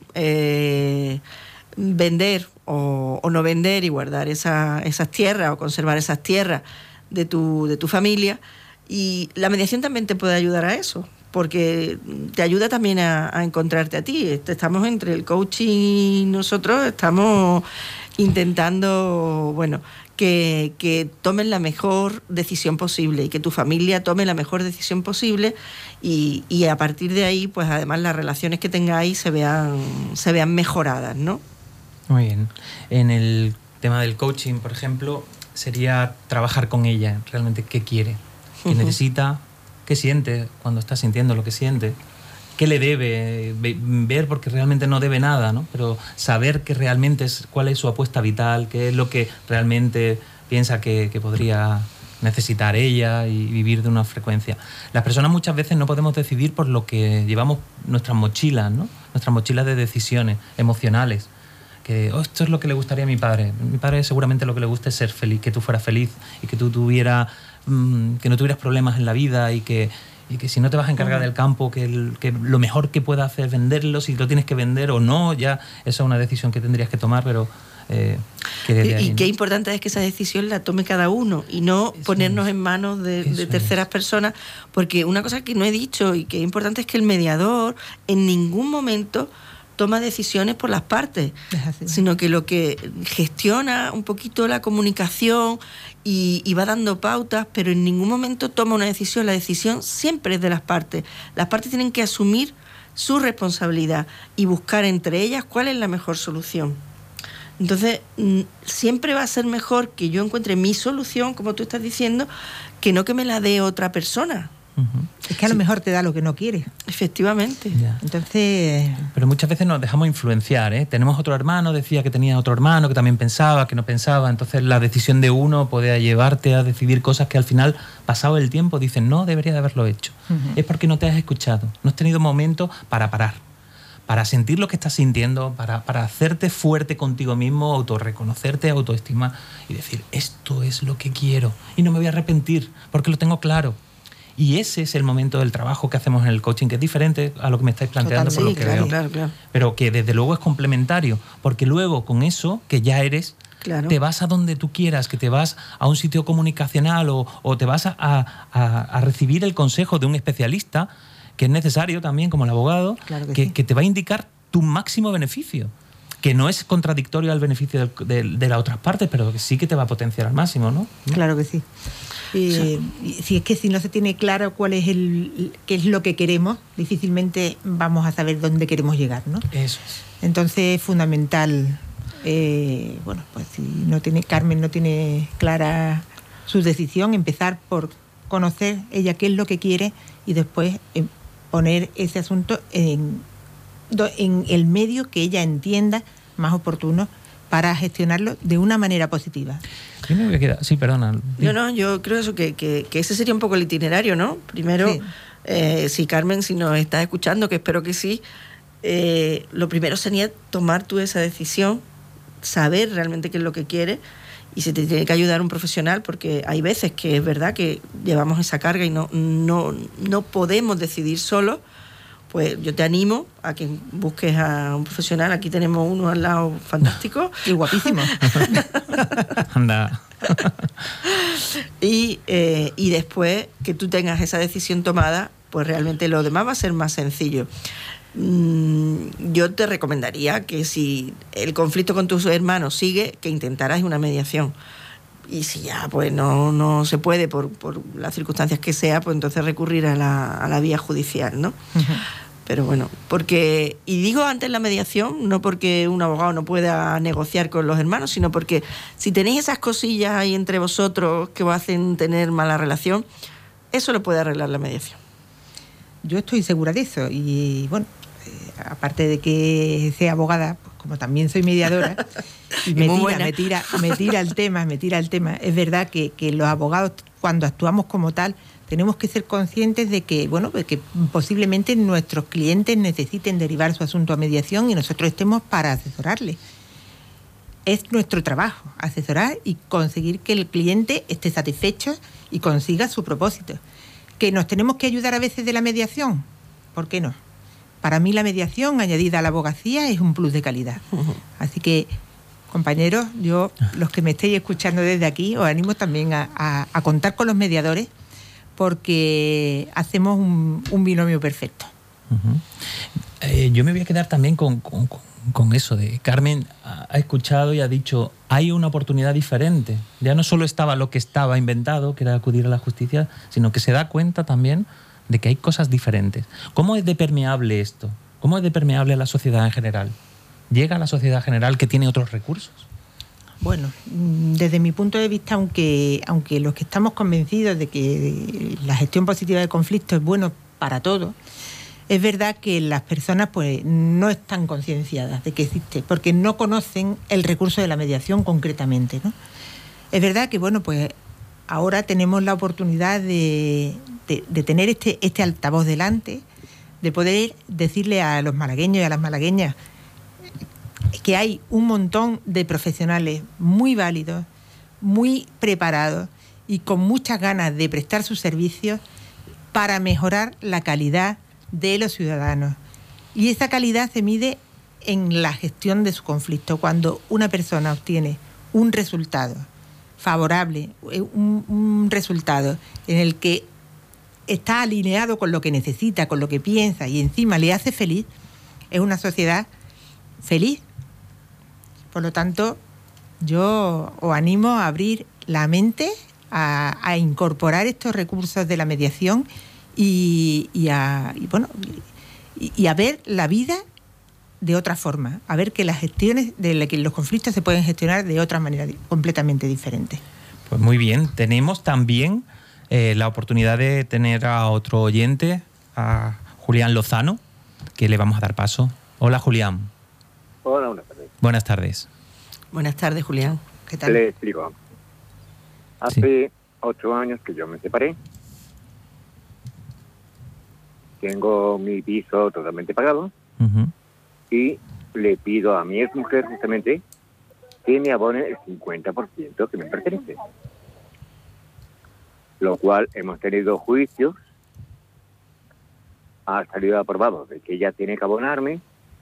eh, vender o, o no vender y guardar esa, esas tierras o conservar esas tierras de tu, de tu familia, y la mediación también te puede ayudar a eso, porque te ayuda también a, a encontrarte a ti. Estamos entre el coaching y nosotros, estamos intentando, bueno, que, que tomen la mejor decisión posible y que tu familia tome la mejor decisión posible, y, y a partir de ahí, pues además las relaciones que tengáis se vean, se vean mejoradas, ¿no? Muy bien. En el tema del coaching, por ejemplo, sería trabajar con ella, realmente qué quiere, qué necesita, qué siente cuando está sintiendo lo que siente, qué le debe ver, porque realmente no debe nada, ¿no? Pero saber que realmente es cuál es su apuesta vital, qué es lo que realmente piensa que, que podría necesitar ella y vivir de una frecuencia. Las personas muchas veces no podemos decidir por lo que llevamos nuestras mochilas, ¿no? Nuestras mochilas de decisiones emocionales. Que oh, esto es lo que le gustaría a mi padre. A mi padre seguramente lo que le gusta es ser feliz, que tú fueras feliz y que tú tuvieras, mmm, que no tuvieras problemas en la vida, y que, y que si no te vas a encargar del campo, que, el, que lo mejor que puedas hacer es venderlo, si lo tienes que vender o no, ya esa es una decisión que tendrías que tomar, pero... Eh, que y ahí, y ¿no? qué importante es que esa decisión la tome cada uno y no eso ponernos es. en manos de, de terceras es. personas, porque una cosa que no he dicho y que es importante es que el mediador en ningún momento toma decisiones por las partes, sino que lo que gestiona un poquito la comunicación y, y va dando pautas, pero en ningún momento toma una decisión. La decisión siempre es de las partes. Las partes tienen que asumir su responsabilidad y buscar entre ellas cuál es la mejor solución. Entonces, siempre va a ser mejor que yo encuentre mi solución, como tú estás diciendo, que no que me la dé otra persona. Uh-huh. Es que a lo sí. mejor te da lo que no quieres. Efectivamente. Ya. Entonces... Pero muchas veces nos dejamos influenciar, ¿eh? Tenemos otro hermano, decía que tenía otro hermano, que también pensaba, que no pensaba. Entonces la decisión de uno puede llevarte a decidir cosas que al final, pasado el tiempo, dicen, no, debería de haberlo hecho. Uh-huh. Es porque no te has escuchado, no has tenido momento para parar, para sentir lo que estás sintiendo, para, para hacerte fuerte contigo mismo, autorreconocerte, autoestima y decir, esto es lo que quiero y no me voy a arrepentir porque lo tengo claro. Y ese es el momento del trabajo que hacemos en el coaching, que es diferente a lo que me estáis planteando. Total, por sí, lo que claro, veo. Claro, claro. Pero que desde luego es complementario, porque luego con eso que ya eres, claro, te vas a donde tú quieras, que te vas a un sitio comunicacional o, o te vas a, a, a recibir el consejo de un especialista, que es necesario también como el abogado, claro que, que, sí. que te va a indicar tu máximo beneficio, que no es contradictorio al beneficio de, de, de las otras partes, pero que sí que te va a potenciar al máximo, ¿no? Claro que sí. Eh, sí. Si es que si no se tiene claro cuál es el qué es lo que queremos, difícilmente vamos a saber dónde queremos llegar, ¿no? Eso es. Entonces es fundamental, eh, bueno, pues si no tiene Carmen no tiene clara su decisión, empezar por conocer ella qué es lo que quiere y después eh, poner ese asunto en, en el medio que ella entienda más oportuno para gestionarlo de una manera positiva. Yo me voy a quedar... Sí, perdona. No, no, yo creo eso que, que, que ese sería un poco el itinerario, ¿no? Primero, sí. eh, si Carmen, si nos estás escuchando, que espero que sí, eh, lo primero sería tomar tú esa decisión, saber realmente qué es lo que quieres y si te tiene que ayudar un profesional, porque hay veces que es verdad que llevamos esa carga y no, no, no podemos decidir solos. Pues yo te animo a que busques a un profesional. Aquí tenemos uno al lado fantástico. Y guapísimo. Anda. y, eh, y después que tú tengas esa decisión tomada, pues realmente lo demás va a ser más sencillo. Mm, yo te recomendaría que si el conflicto con tus hermanos sigue, que intentaras una mediación. Y si ya pues no, no se puede por, por las circunstancias que sea, pues entonces recurrir a la, a la vía judicial, ¿no? Uh-huh. Pero bueno, porque, y digo antes la mediación, no porque un abogado no pueda negociar con los hermanos, sino porque si tenéis esas cosillas ahí entre vosotros que os hacen tener mala relación, eso lo puede arreglar la mediación. Yo estoy segura de eso y bueno, eh, aparte de que sea abogada, pues como también soy mediadora, y me tira, me tira, me tira el tema, me tira el tema. Es verdad que, que los abogados, cuando actuamos como tal, tenemos que ser conscientes de que, bueno, pues que posiblemente nuestros clientes necesiten derivar su asunto a mediación y nosotros estemos para asesorarles. Es nuestro trabajo, asesorar y conseguir que el cliente esté satisfecho y consiga su propósito. ¿Que nos tenemos que ayudar a veces de la mediación? ¿Por qué no? Para mí la mediación añadida a la abogacía es un plus de calidad. Uh-huh. Así que, compañeros, yo, los que me estéis escuchando desde aquí, os animo también a, a, a contar con los mediadores porque hacemos un, un binomio perfecto. Uh-huh. Eh, yo me voy a quedar también con, con, con eso de Carmen ha escuchado y ha dicho hay una oportunidad diferente. Ya no solo estaba lo que estaba inventado, que era acudir a la justicia, sino que se da cuenta también de que hay cosas diferentes. ¿Cómo es de permeable esto? ¿Cómo es de permeable a la sociedad en general? ¿Llega a la sociedad general que tiene otros recursos? Bueno, desde mi punto de vista, aunque, aunque los que estamos convencidos de que la gestión positiva de conflictos es bueno para todos, es verdad que las personas pues no están concienciadas de que existe, porque no conocen el recurso de la mediación concretamente, ¿no? Es verdad que, bueno, pues ahora tenemos la oportunidad de, de, de tener este, este altavoz delante, de poder decirle a los malagueños y a las malagueñas que hay un montón de profesionales muy válidos, muy preparados y con muchas ganas de prestar sus servicios para mejorar la calidad de los ciudadanos. Y esa calidad se mide en la gestión de su conflicto. Cuando una persona obtiene un resultado favorable, un, un resultado en el que está alineado con lo que necesita, con lo que piensa y encima le hace feliz, es una sociedad feliz. Por lo tanto, yo os animo a abrir la mente, a, a incorporar estos recursos de la mediación y, y, a, y, bueno, y, y a ver la vida de otra forma, a ver que las gestiones, de la, que los conflictos se pueden gestionar de otra manera completamente diferente. Pues muy bien, tenemos también eh, la oportunidad de tener a otro oyente, a Julián Lozano, que le vamos a dar paso. Hola, Julián. Hola, buenas tardes. Buenas tardes. Buenas tardes, Julián. ¿Qué tal? Le explico. Hace sí. ocho años que yo me separé. Tengo mi piso totalmente pagado. Uh-huh. Y le pido a mi exmujer justamente que me abone el cincuenta por ciento que me pertenece. Lo cual hemos tenido juicios. Ha salido aprobado de que ella tiene que abonarme.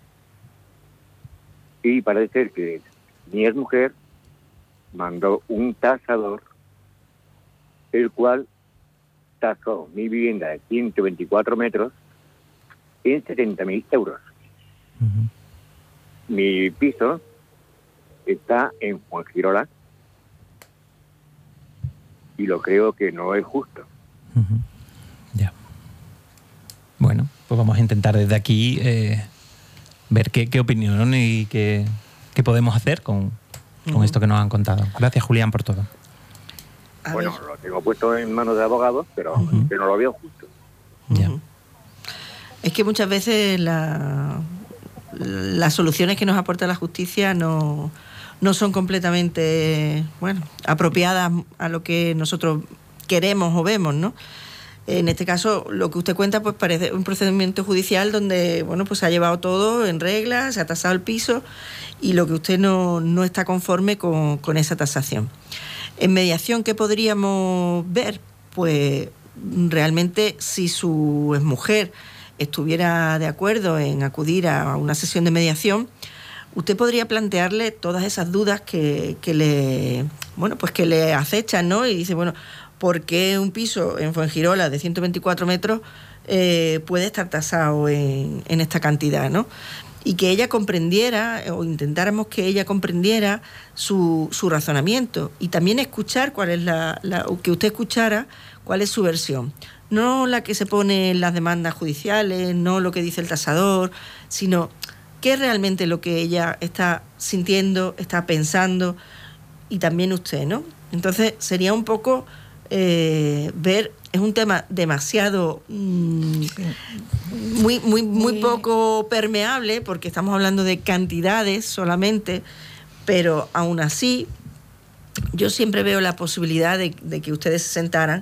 Y parece ser que mi exmujer mandó un tasador, el cual tasó mi vivienda de ciento veinticuatro metros en setenta mil euros. Uh-huh. Mi piso está en Fuengirola y lo creo que no es justo. Uh-huh. Ya. Bueno, pues vamos a intentar desde aquí eh, ver qué, qué opinión y qué, qué podemos hacer con, con uh-huh. esto que nos han contado. Gracias, Julián, por todo. A bueno, ver. Lo tengo puesto en manos de abogados, pero uh-huh. que no lo veo justo. Ya. Uh-huh. Es que muchas veces la... las soluciones que nos aporta la justicia no, no son completamente, bueno, apropiadas a lo que nosotros queremos o vemos, ¿no? En este caso, lo que usted cuenta, pues parece un procedimiento judicial donde, bueno, pues se ha llevado todo en regla, se ha tasado el piso y lo que usted no, no está conforme con, con esa tasación. En mediación, ¿qué podríamos ver? Pues realmente si su exmujer estuviera de acuerdo en acudir a una sesión de mediación, usted podría plantearle todas esas dudas que, que le, bueno, pues que le acechan, ¿no? Y dice, bueno, ¿por qué un piso en Fuengirola de ciento veinticuatro metros eh, puede estar tasado en, en esta cantidad, ¿no? Y que ella comprendiera, o intentáramos que ella comprendiera su, su razonamiento y también escuchar cuál es la, la, que usted escuchara cuál es su versión. No la que se pone en las demandas judiciales, no lo que dice el tasador, sino qué es realmente lo que ella está sintiendo, está pensando, y también usted, ¿no? Entonces sería un poco eh, ver, es un tema demasiado mmm, muy, muy, muy poco permeable, porque estamos hablando de cantidades solamente, pero aún así yo siempre veo la posibilidad de, de que ustedes se sentaran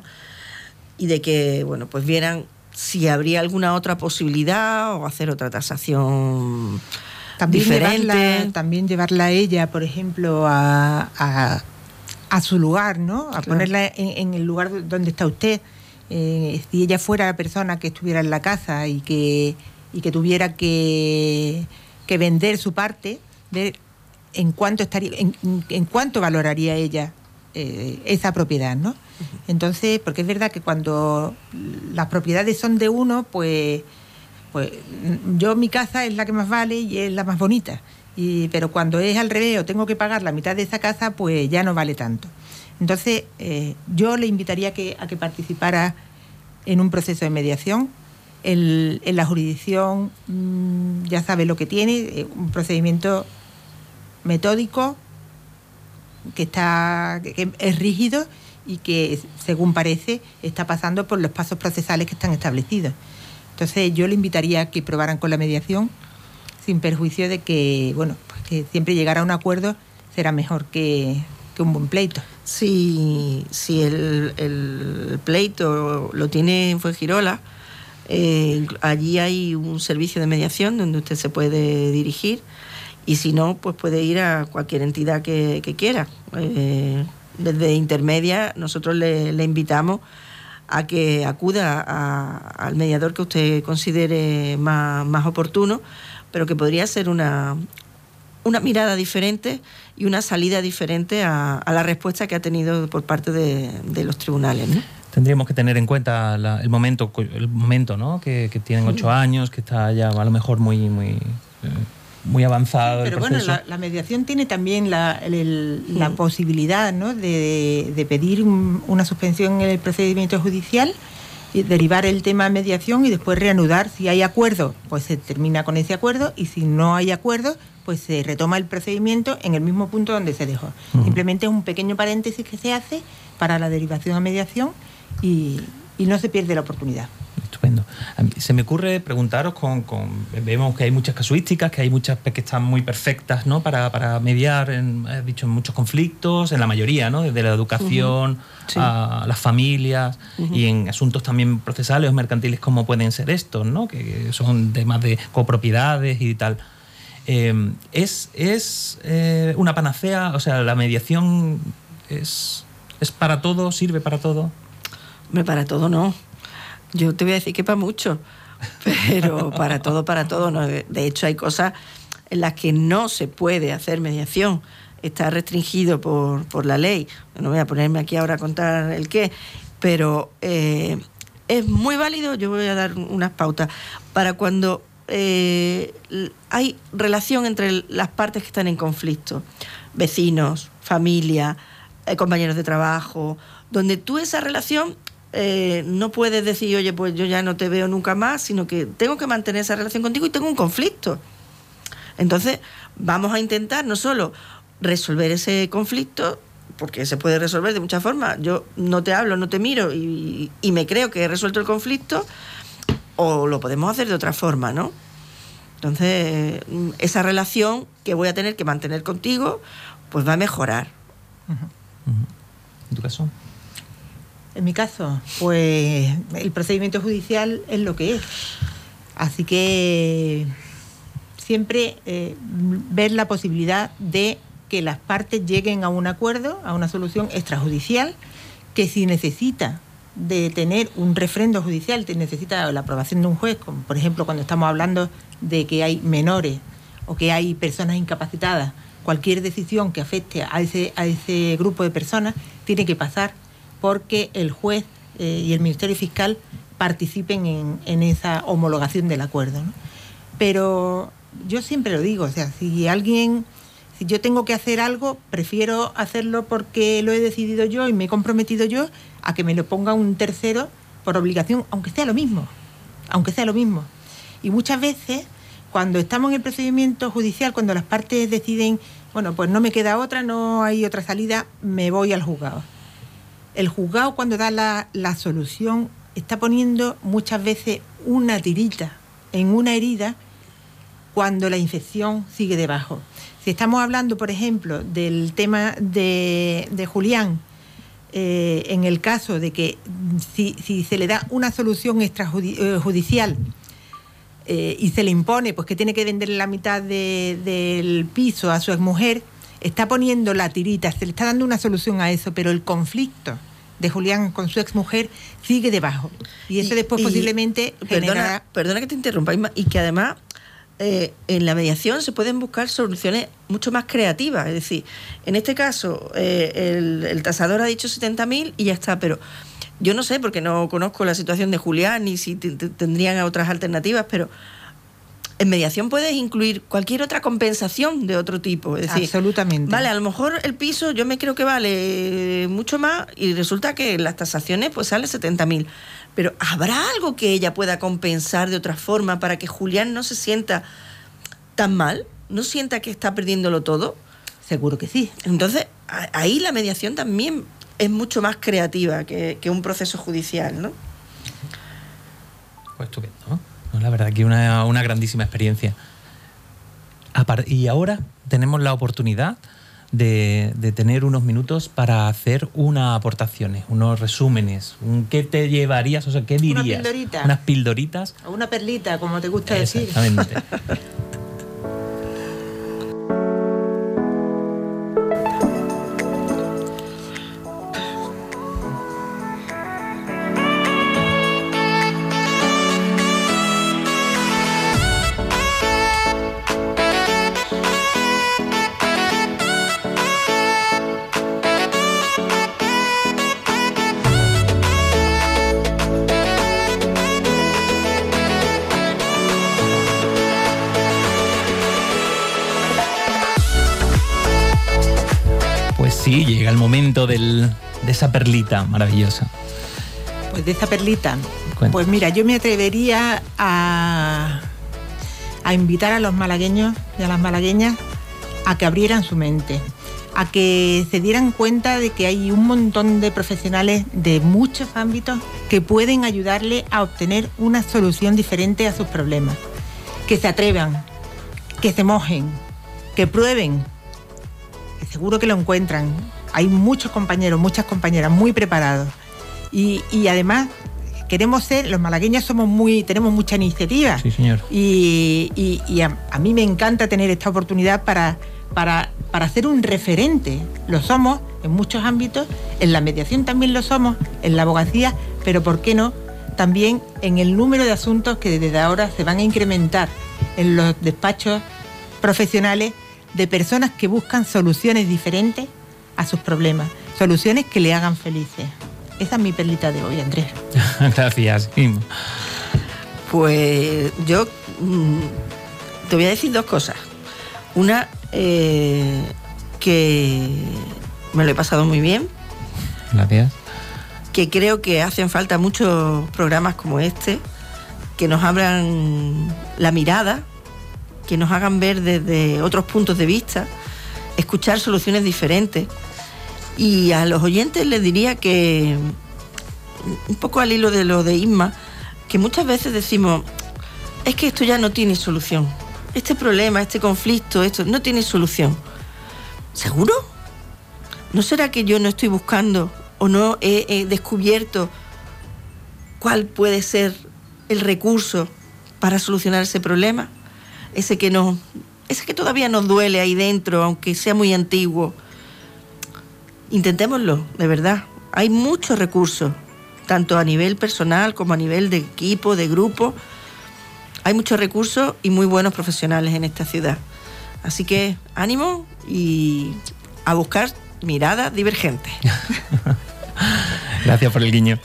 y de que, bueno, pues vieran si habría alguna otra posibilidad o hacer otra tasación también diferente. Llevarla, también llevarla a ella, por ejemplo, a, a, a su lugar, ¿no? A claro. ponerla en, en el lugar donde está usted. Eh, si ella fuera la persona que estuviera en la casa y que, y que tuviera que, que vender su parte, ver en cuánto estaría, en, en cuánto valoraría ella eh, esa propiedad, ¿no? Entonces, porque es verdad que cuando las propiedades son de uno, pues, pues yo mi casa es la que más vale y es la más bonita. Y, pero cuando es al revés o tengo que pagar la mitad de esa casa, pues ya no vale tanto. Entonces, eh, yo le invitaría a que, a que participara en un proceso de mediación. El, en la jurisdicción mmm, ya sabe lo que tiene, un procedimiento metódico que está que es rígido y que, según parece, está pasando por los pasos procesales que están establecidos. Entonces, yo le invitaría a que probaran con la mediación, sin perjuicio de que, bueno, pues que siempre llegar a un acuerdo será mejor que, que un buen pleito. Si, si el, el pleito lo tiene en Fuengirola, eh, allí hay un servicio de mediación donde usted se puede dirigir, y si no, pues puede ir a cualquier entidad que, que quiera. Eh, Desde Intermedia nosotros le, le invitamos a que acuda a, al mediador que usted considere más, más oportuno, pero que podría ser una, una mirada diferente y una salida diferente a, a la respuesta que ha tenido por parte de, de los tribunales, ¿no? Tendríamos que tener en cuenta la, el momento, el momento, ¿no? Que, que tienen ocho años, que está ya a lo mejor muy, muy eh, muy avanzado. Pero el bueno, proceso. la, la mediación tiene también la, el- el- la posibilidad, ¿no?, de, de pedir un- una suspensión en el procedimiento judicial y derivar el tema a mediación y después reanudar. Si hay acuerdo, pues se termina con ese acuerdo, y si no hay acuerdo, pues se retoma el procedimiento en el mismo punto donde se dejó. Ujú. Simplemente es un pequeño paréntesis que se hace para la derivación a mediación y, y no se pierde la oportunidad. Estupendo. A mí se me ocurre preguntaros con, con vemos que hay muchas casuísticas, que hay muchas que están muy perfectas, ¿no?, para, para mediar, en, he dicho, en muchos conflictos, en la mayoría, ¿no?, desde la educación Ujú. Sí. a las familias, Ujú. y en asuntos también procesales o mercantiles como pueden ser estos, ¿no?, que son temas de copropiedades y tal. Eh, es es eh, una panacea, o sea, la mediación es, es para todo, sirve para todo. Hombre, para todo no. Yo te voy a decir que para mucho, pero para todo, para todo no. De de hecho, hay cosas en las que no se puede hacer mediación. Está restringido por, por la ley. No voy a ponerme aquí ahora a contar el qué, pero eh, es muy válido. Yo voy a dar unas pautas para cuando eh, hay relación entre las partes que están en conflicto, vecinos, familia, eh, compañeros de trabajo, donde tú esa relación eh, no puedes decir, oye, pues yo ya no te veo nunca más, sino que tengo que mantener esa relación contigo y tengo un conflicto. Entonces, vamos a intentar no solo resolver ese conflicto, porque se puede resolver de muchas formas. Yo no te hablo, no te miro y, y me creo que he resuelto el conflicto, o lo podemos hacer de otra forma, ¿no? Entonces, esa relación que voy a tener que mantener contigo, pues va a mejorar. ¿En tu caso? En mi caso, pues el procedimiento judicial es lo que es. Así que siempre eh, ver la posibilidad de que las partes lleguen a un acuerdo, a una solución extrajudicial, que si necesita de tener un refrendo judicial, te necesita la aprobación de un juez, como por ejemplo cuando estamos hablando de que hay menores o que hay personas incapacitadas, cualquier decisión que afecte a ese, a ese grupo de personas tiene que pasar porque el juez eh, y el Ministerio Fiscal participen en, en esa homologación del acuerdo, ¿no? Pero yo siempre lo digo, o sea, si alguien, si yo tengo que hacer algo, prefiero hacerlo porque lo he decidido yo y me he comprometido yo, a que me lo ponga un tercero por obligación, aunque sea lo mismo, aunque sea lo mismo. Y muchas veces, cuando estamos en el procedimiento judicial, cuando las partes deciden, bueno, pues no me queda otra, no hay otra salida, me voy al juzgado. El juzgado, cuando da la, la solución, está poniendo muchas veces una tirita en una herida cuando la infección sigue debajo. Si estamos hablando, por ejemplo, del tema de, de Julián, eh, en el caso de que si, si se le da una solución extrajudicial eh, y se le impone pues que tiene que vender la mitad de, del piso a su exmujer, está poniendo la tirita, se le está dando una solución a eso, pero el conflicto de Julián con su exmujer sigue debajo. Y eso Y- después y- posiblemente Perdona, generará... perdona que te interrumpa, Isma, y que además eh, en la mediación se pueden buscar soluciones mucho más creativas. Es decir, en este caso eh, el, el tasador ha dicho setenta mil y ya está, pero yo no sé, porque no conozco la situación de Julián ni si t- t- tendrían otras alternativas, pero en mediación puedes incluir cualquier otra compensación de otro tipo. Es decir, Absolutamente. vale, a lo mejor el piso yo me creo que vale mucho más y resulta que las tasaciones pues sale setenta mil. Pero ¿habrá algo que ella pueda compensar de otra forma para que Julián no se sienta tan mal? ¿No sienta que está perdiéndolo todo? Seguro que sí. Entonces, a- ahí la mediación también es mucho más creativa que, que un proceso judicial, ¿no? Pues estupendo, ¿no? No, la verdad que una, una grandísima experiencia. Apar- y ahora tenemos la oportunidad de, de tener unos minutos para hacer unas aportaciones, unos resúmenes. Un, ¿Qué te llevarías? O sea, ¿qué Una dirías? pildorita. Unas pildoritas. O una perlita, como te gusta decir. Exactamente. sí, llega el momento del, de esa perlita maravillosa. Pues de esa perlita, Cuenta. pues mira, yo me atrevería a, a invitar a los malagueños y a las malagueñas a que abrieran su mente, a que se dieran cuenta de que hay un montón de profesionales de muchos ámbitos que pueden ayudarle a obtener una solución diferente a sus problemas. Que se atrevan, que se mojen, que prueben, que seguro que lo encuentran. Hay muchos compañeros, muchas compañeras muy preparados. Y, y además queremos ser, los malagueños somos muy, tenemos mucha iniciativa. Sí, señor. Y, y, y a, a mí me encanta tener esta oportunidad para, para, para ser un referente. Lo somos en muchos ámbitos, en la mediación también lo somos, en la abogacía, pero ¿por qué no? También en el número de asuntos que desde ahora se van a incrementar en los despachos profesionales de personas que buscan soluciones diferentes a sus problemas, soluciones que le hagan felices. Esa es mi perlita de hoy, Andrés. Gracias, Inma. Pues yo mmm, te voy a decir dos cosas. Una, eh, que me lo he pasado muy bien. Gracias. Que creo que hacen falta muchos programas como este, que nos abran la mirada, que nos hagan ver desde otros puntos de vista, escuchar soluciones diferentes. Y a los oyentes les diría que, un poco al hilo de lo de Inma, que muchas veces decimos, es que esto ya no tiene solución. Este problema, este conflicto, esto no tiene solución. ¿Seguro? ¿No será que yo no estoy buscando o no he, he descubierto cuál puede ser el recurso para solucionar ese problema? Ese que, no, ese que todavía nos duele ahí dentro, aunque sea muy antiguo. Intentémoslo, de verdad. Hay muchos recursos, tanto a nivel personal como a nivel de equipo, de grupo. Hay muchos recursos y muy buenos profesionales en esta ciudad. Así que ánimo y a buscar miradas divergentes. Gracias por el guiño.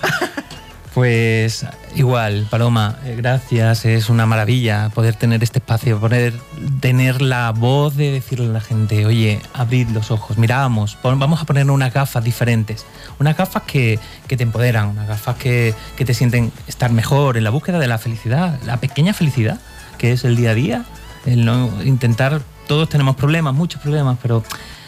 Pues igual, Paloma, gracias. Es una maravilla poder tener este espacio, poder tener la voz de decirle a la gente, oye, abrid los ojos, miramos, vamos a poner unas gafas diferentes, unas gafas que, que te empoderan, unas gafas que, que te sienten estar mejor en la búsqueda de la felicidad, la pequeña felicidad, que es el día a día, el no intentar, todos tenemos problemas, muchos problemas, pero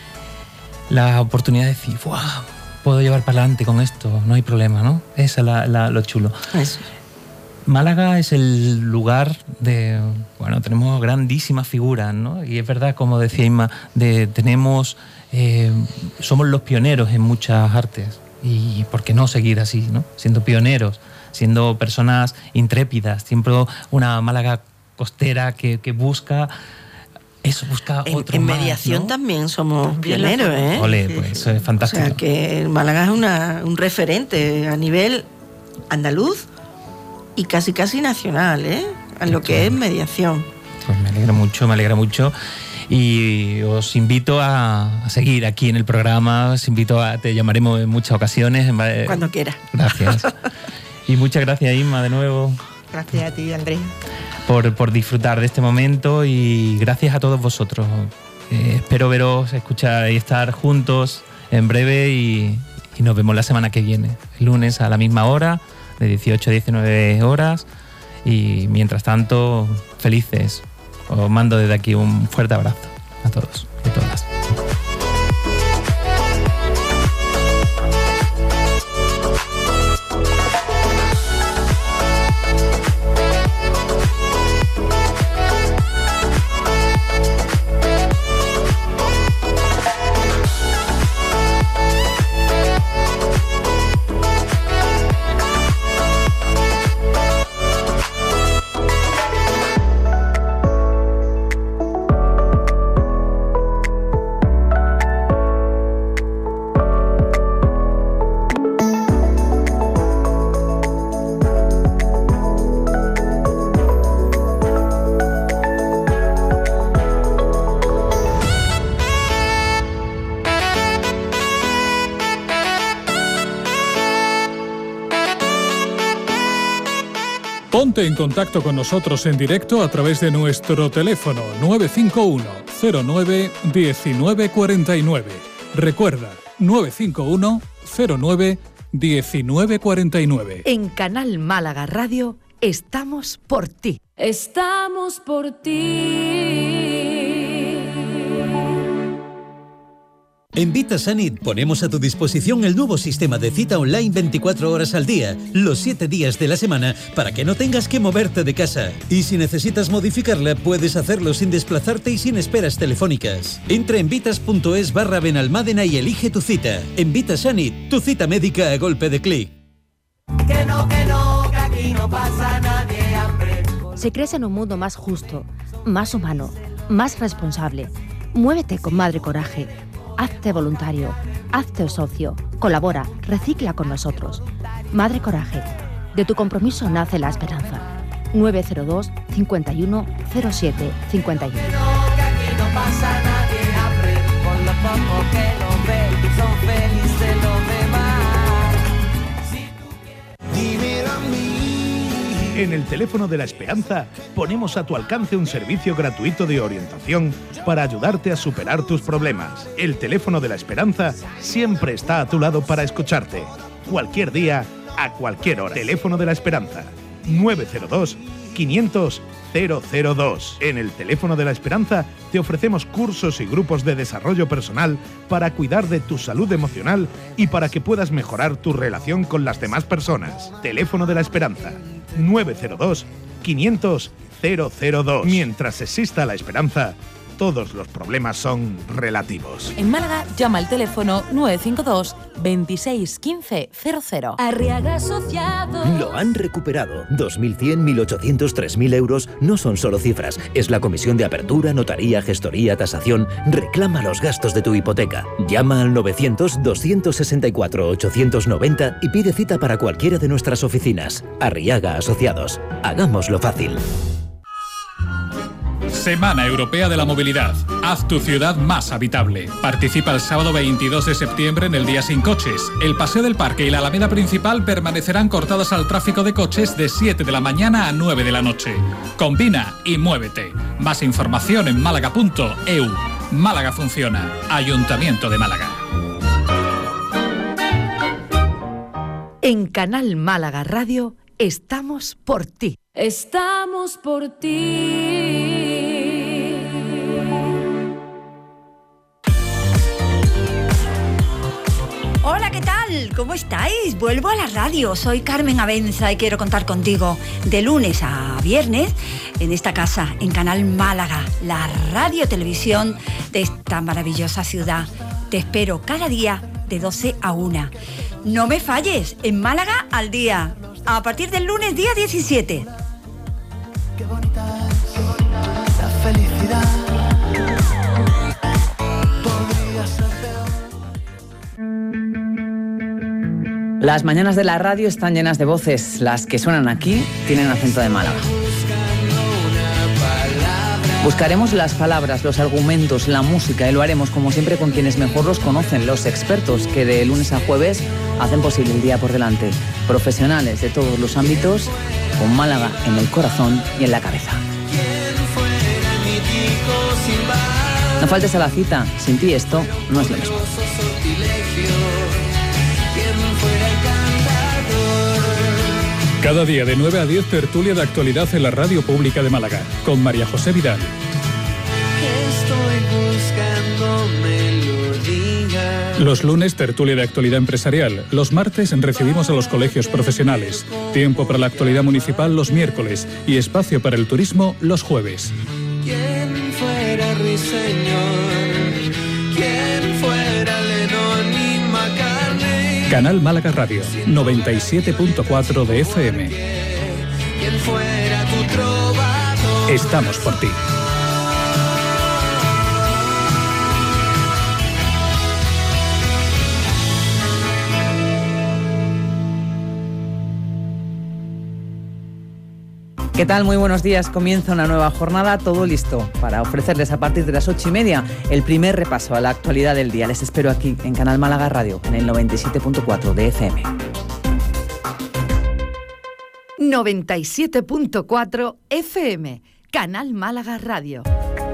la oportunidad de decir, ¡wow!, puedo llevar para adelante con esto, no hay problema, ¿no? Esa es la, la, lo chulo. Eso. Málaga es el lugar de... Bueno, tenemos grandísimas figuras, ¿no? Y es verdad, como decía Inma, de, tenemos... Eh, somos los pioneros en muchas artes. Y ¿por qué no seguir así, ¿no? Siendo pioneros, siendo personas intrépidas, siempre una Málaga costera que, que busca... Eso, busca en, otro en más, mediación ¿no? También somos pioneros, ¿eh? Ole, pues eso es fantástico. O sea, que Málaga es una, un referente a nivel andaluz y casi casi nacional, ¿eh? En lo que es mediación. Pues me alegra mucho, me alegra mucho. Y os invito a, a seguir aquí en el programa, os invito a... Te llamaremos en muchas ocasiones. Cuando quieras. Gracias. Y muchas gracias, Inma, de nuevo. Gracias a ti, Andrés. Por, por disfrutar de este momento y gracias a todos vosotros. Eh, espero veros, escuchar y estar juntos en breve y, y nos vemos la semana que viene, el lunes a la misma hora, de dieciocho a diecinueve horas. Y mientras tanto, felices. Os mando desde aquí un fuerte abrazo a todos y a todas. Ponte en contacto con nosotros en directo a través de nuestro teléfono nueve cinco uno cero nueve uno nueve cuatro nueve. Recuerda, nueve cinco uno cero nueve diecinueve cuarenta y nueve. En Canal Málaga Radio estamos por ti. Estamos por ti. En VitaSanit ponemos a tu disposición el nuevo sistema de cita online veinticuatro horas al día, los siete días de la semana, para que no tengas que moverte de casa. Y si necesitas modificarla, puedes hacerlo sin desplazarte y sin esperas telefónicas. Entra en vitas.es barra Benalmádena y elige tu cita. En VitaSanit, tu cita médica a golpe de clic. Que no, que no, que aquí no pasa nadie hambre. Se crece en un mundo más justo, más humano, más responsable. Muévete con Madre Coraje. Hazte voluntario, hazte socio, colabora, recicla con nosotros. Madre Coraje, de tu compromiso nace la esperanza. nueve cero dos, cincuenta y uno, cero siete, cincuenta y uno. Que aquí no pasa nadie hambre. Por lo poco que lo ven, son felices los demás. Si tú quieres, dímelo a mí. En el teléfono de la Esperanza ponemos a tu alcance un servicio gratuito de orientación para ayudarte a superar tus problemas. El teléfono de la Esperanza siempre está a tu lado para escucharte. Cualquier día, a cualquier hora. Teléfono de la Esperanza, nueve cero dos, quinientos, cero cero dos. En el teléfono de la Esperanza te ofrecemos cursos y grupos de desarrollo personal para cuidar de tu salud emocional y para que puedas mejorar tu relación con las demás personas. Teléfono de la Esperanza, nueve cero dos, quinientos, cero cero dos. Mientras exista la esperanza, todos los problemas son relativos. En Málaga, llama al teléfono nueve cinco dos, veintiséis, quince, cero cero. Arriaga Asociados. Lo han recuperado. dos mil cien, mil ochocientos, tres mil euros no son solo cifras. Es la comisión de apertura, notaría, gestoría, tasación. Reclama los gastos de tu hipoteca. Llama al novecientos, doscientos sesenta y cuatro, ochocientos noventa y pide cita para cualquiera de nuestras oficinas. Arriaga Asociados. Hagámoslo fácil. Semana Europea de la Movilidad. Haz tu ciudad más habitable. Participa el sábado veintidós de septiembre en el Día Sin Coches. El Paseo del Parque y la Alameda Principal permanecerán cortadas al tráfico de coches de siete de la mañana a nueve de la noche. Combina y muévete. Más información en málaga punto e u. Málaga funciona. Ayuntamiento de Málaga. En Canal Málaga Radio estamos por ti. Estamos por ti. Hola, ¿qué tal? ¿Cómo estáis? Vuelvo a la radio. Soy Carmen Abenza y quiero contar contigo de lunes a viernes en esta casa, en Canal Málaga, la radio televisión de esta maravillosa ciudad. Te espero cada día de doce a una. No me falles, en Málaga al día, a partir del lunes día diecisiete. Qué bonita es, qué bonita es la felicidad. Podría ser peor. Las mañanas de la radio están llenas de voces. Las que suenan aquí tienen acento de Málaga. Buscaremos las palabras, los argumentos, la música y lo haremos como siempre con quienes mejor los conocen, los expertos que de lunes a jueves hacen posible el día por delante. Profesionales de todos los ámbitos, con Málaga en el corazón y en la cabeza. No faltes a la cita, sin ti esto no es lo mismo. Cada día de nueve a diez, tertulia de actualidad en la Radio Pública de Málaga, con María José Vidal. Los lunes, tertulia de actualidad empresarial. Los martes recibimos a los colegios profesionales. Tiempo para la actualidad municipal los miércoles y espacio para el turismo los jueves. ¿Quién fuera Ruiseñor? ¿Quién fuera Lennon y McCartney? Canal Málaga Radio, noventa y siete punto cuatro de F M. ¿Quién fuera tu trovador? Estamos por ti. ¿Qué tal? Muy buenos días. Comienza una nueva jornada, todo listo para ofrecerles a partir de las ocho y media el primer repaso a la actualidad del día. Les espero aquí en Canal Málaga Radio, en el noventa y siete punto cuatro de F M. noventa y siete punto cuatro F M, Canal Málaga Radio.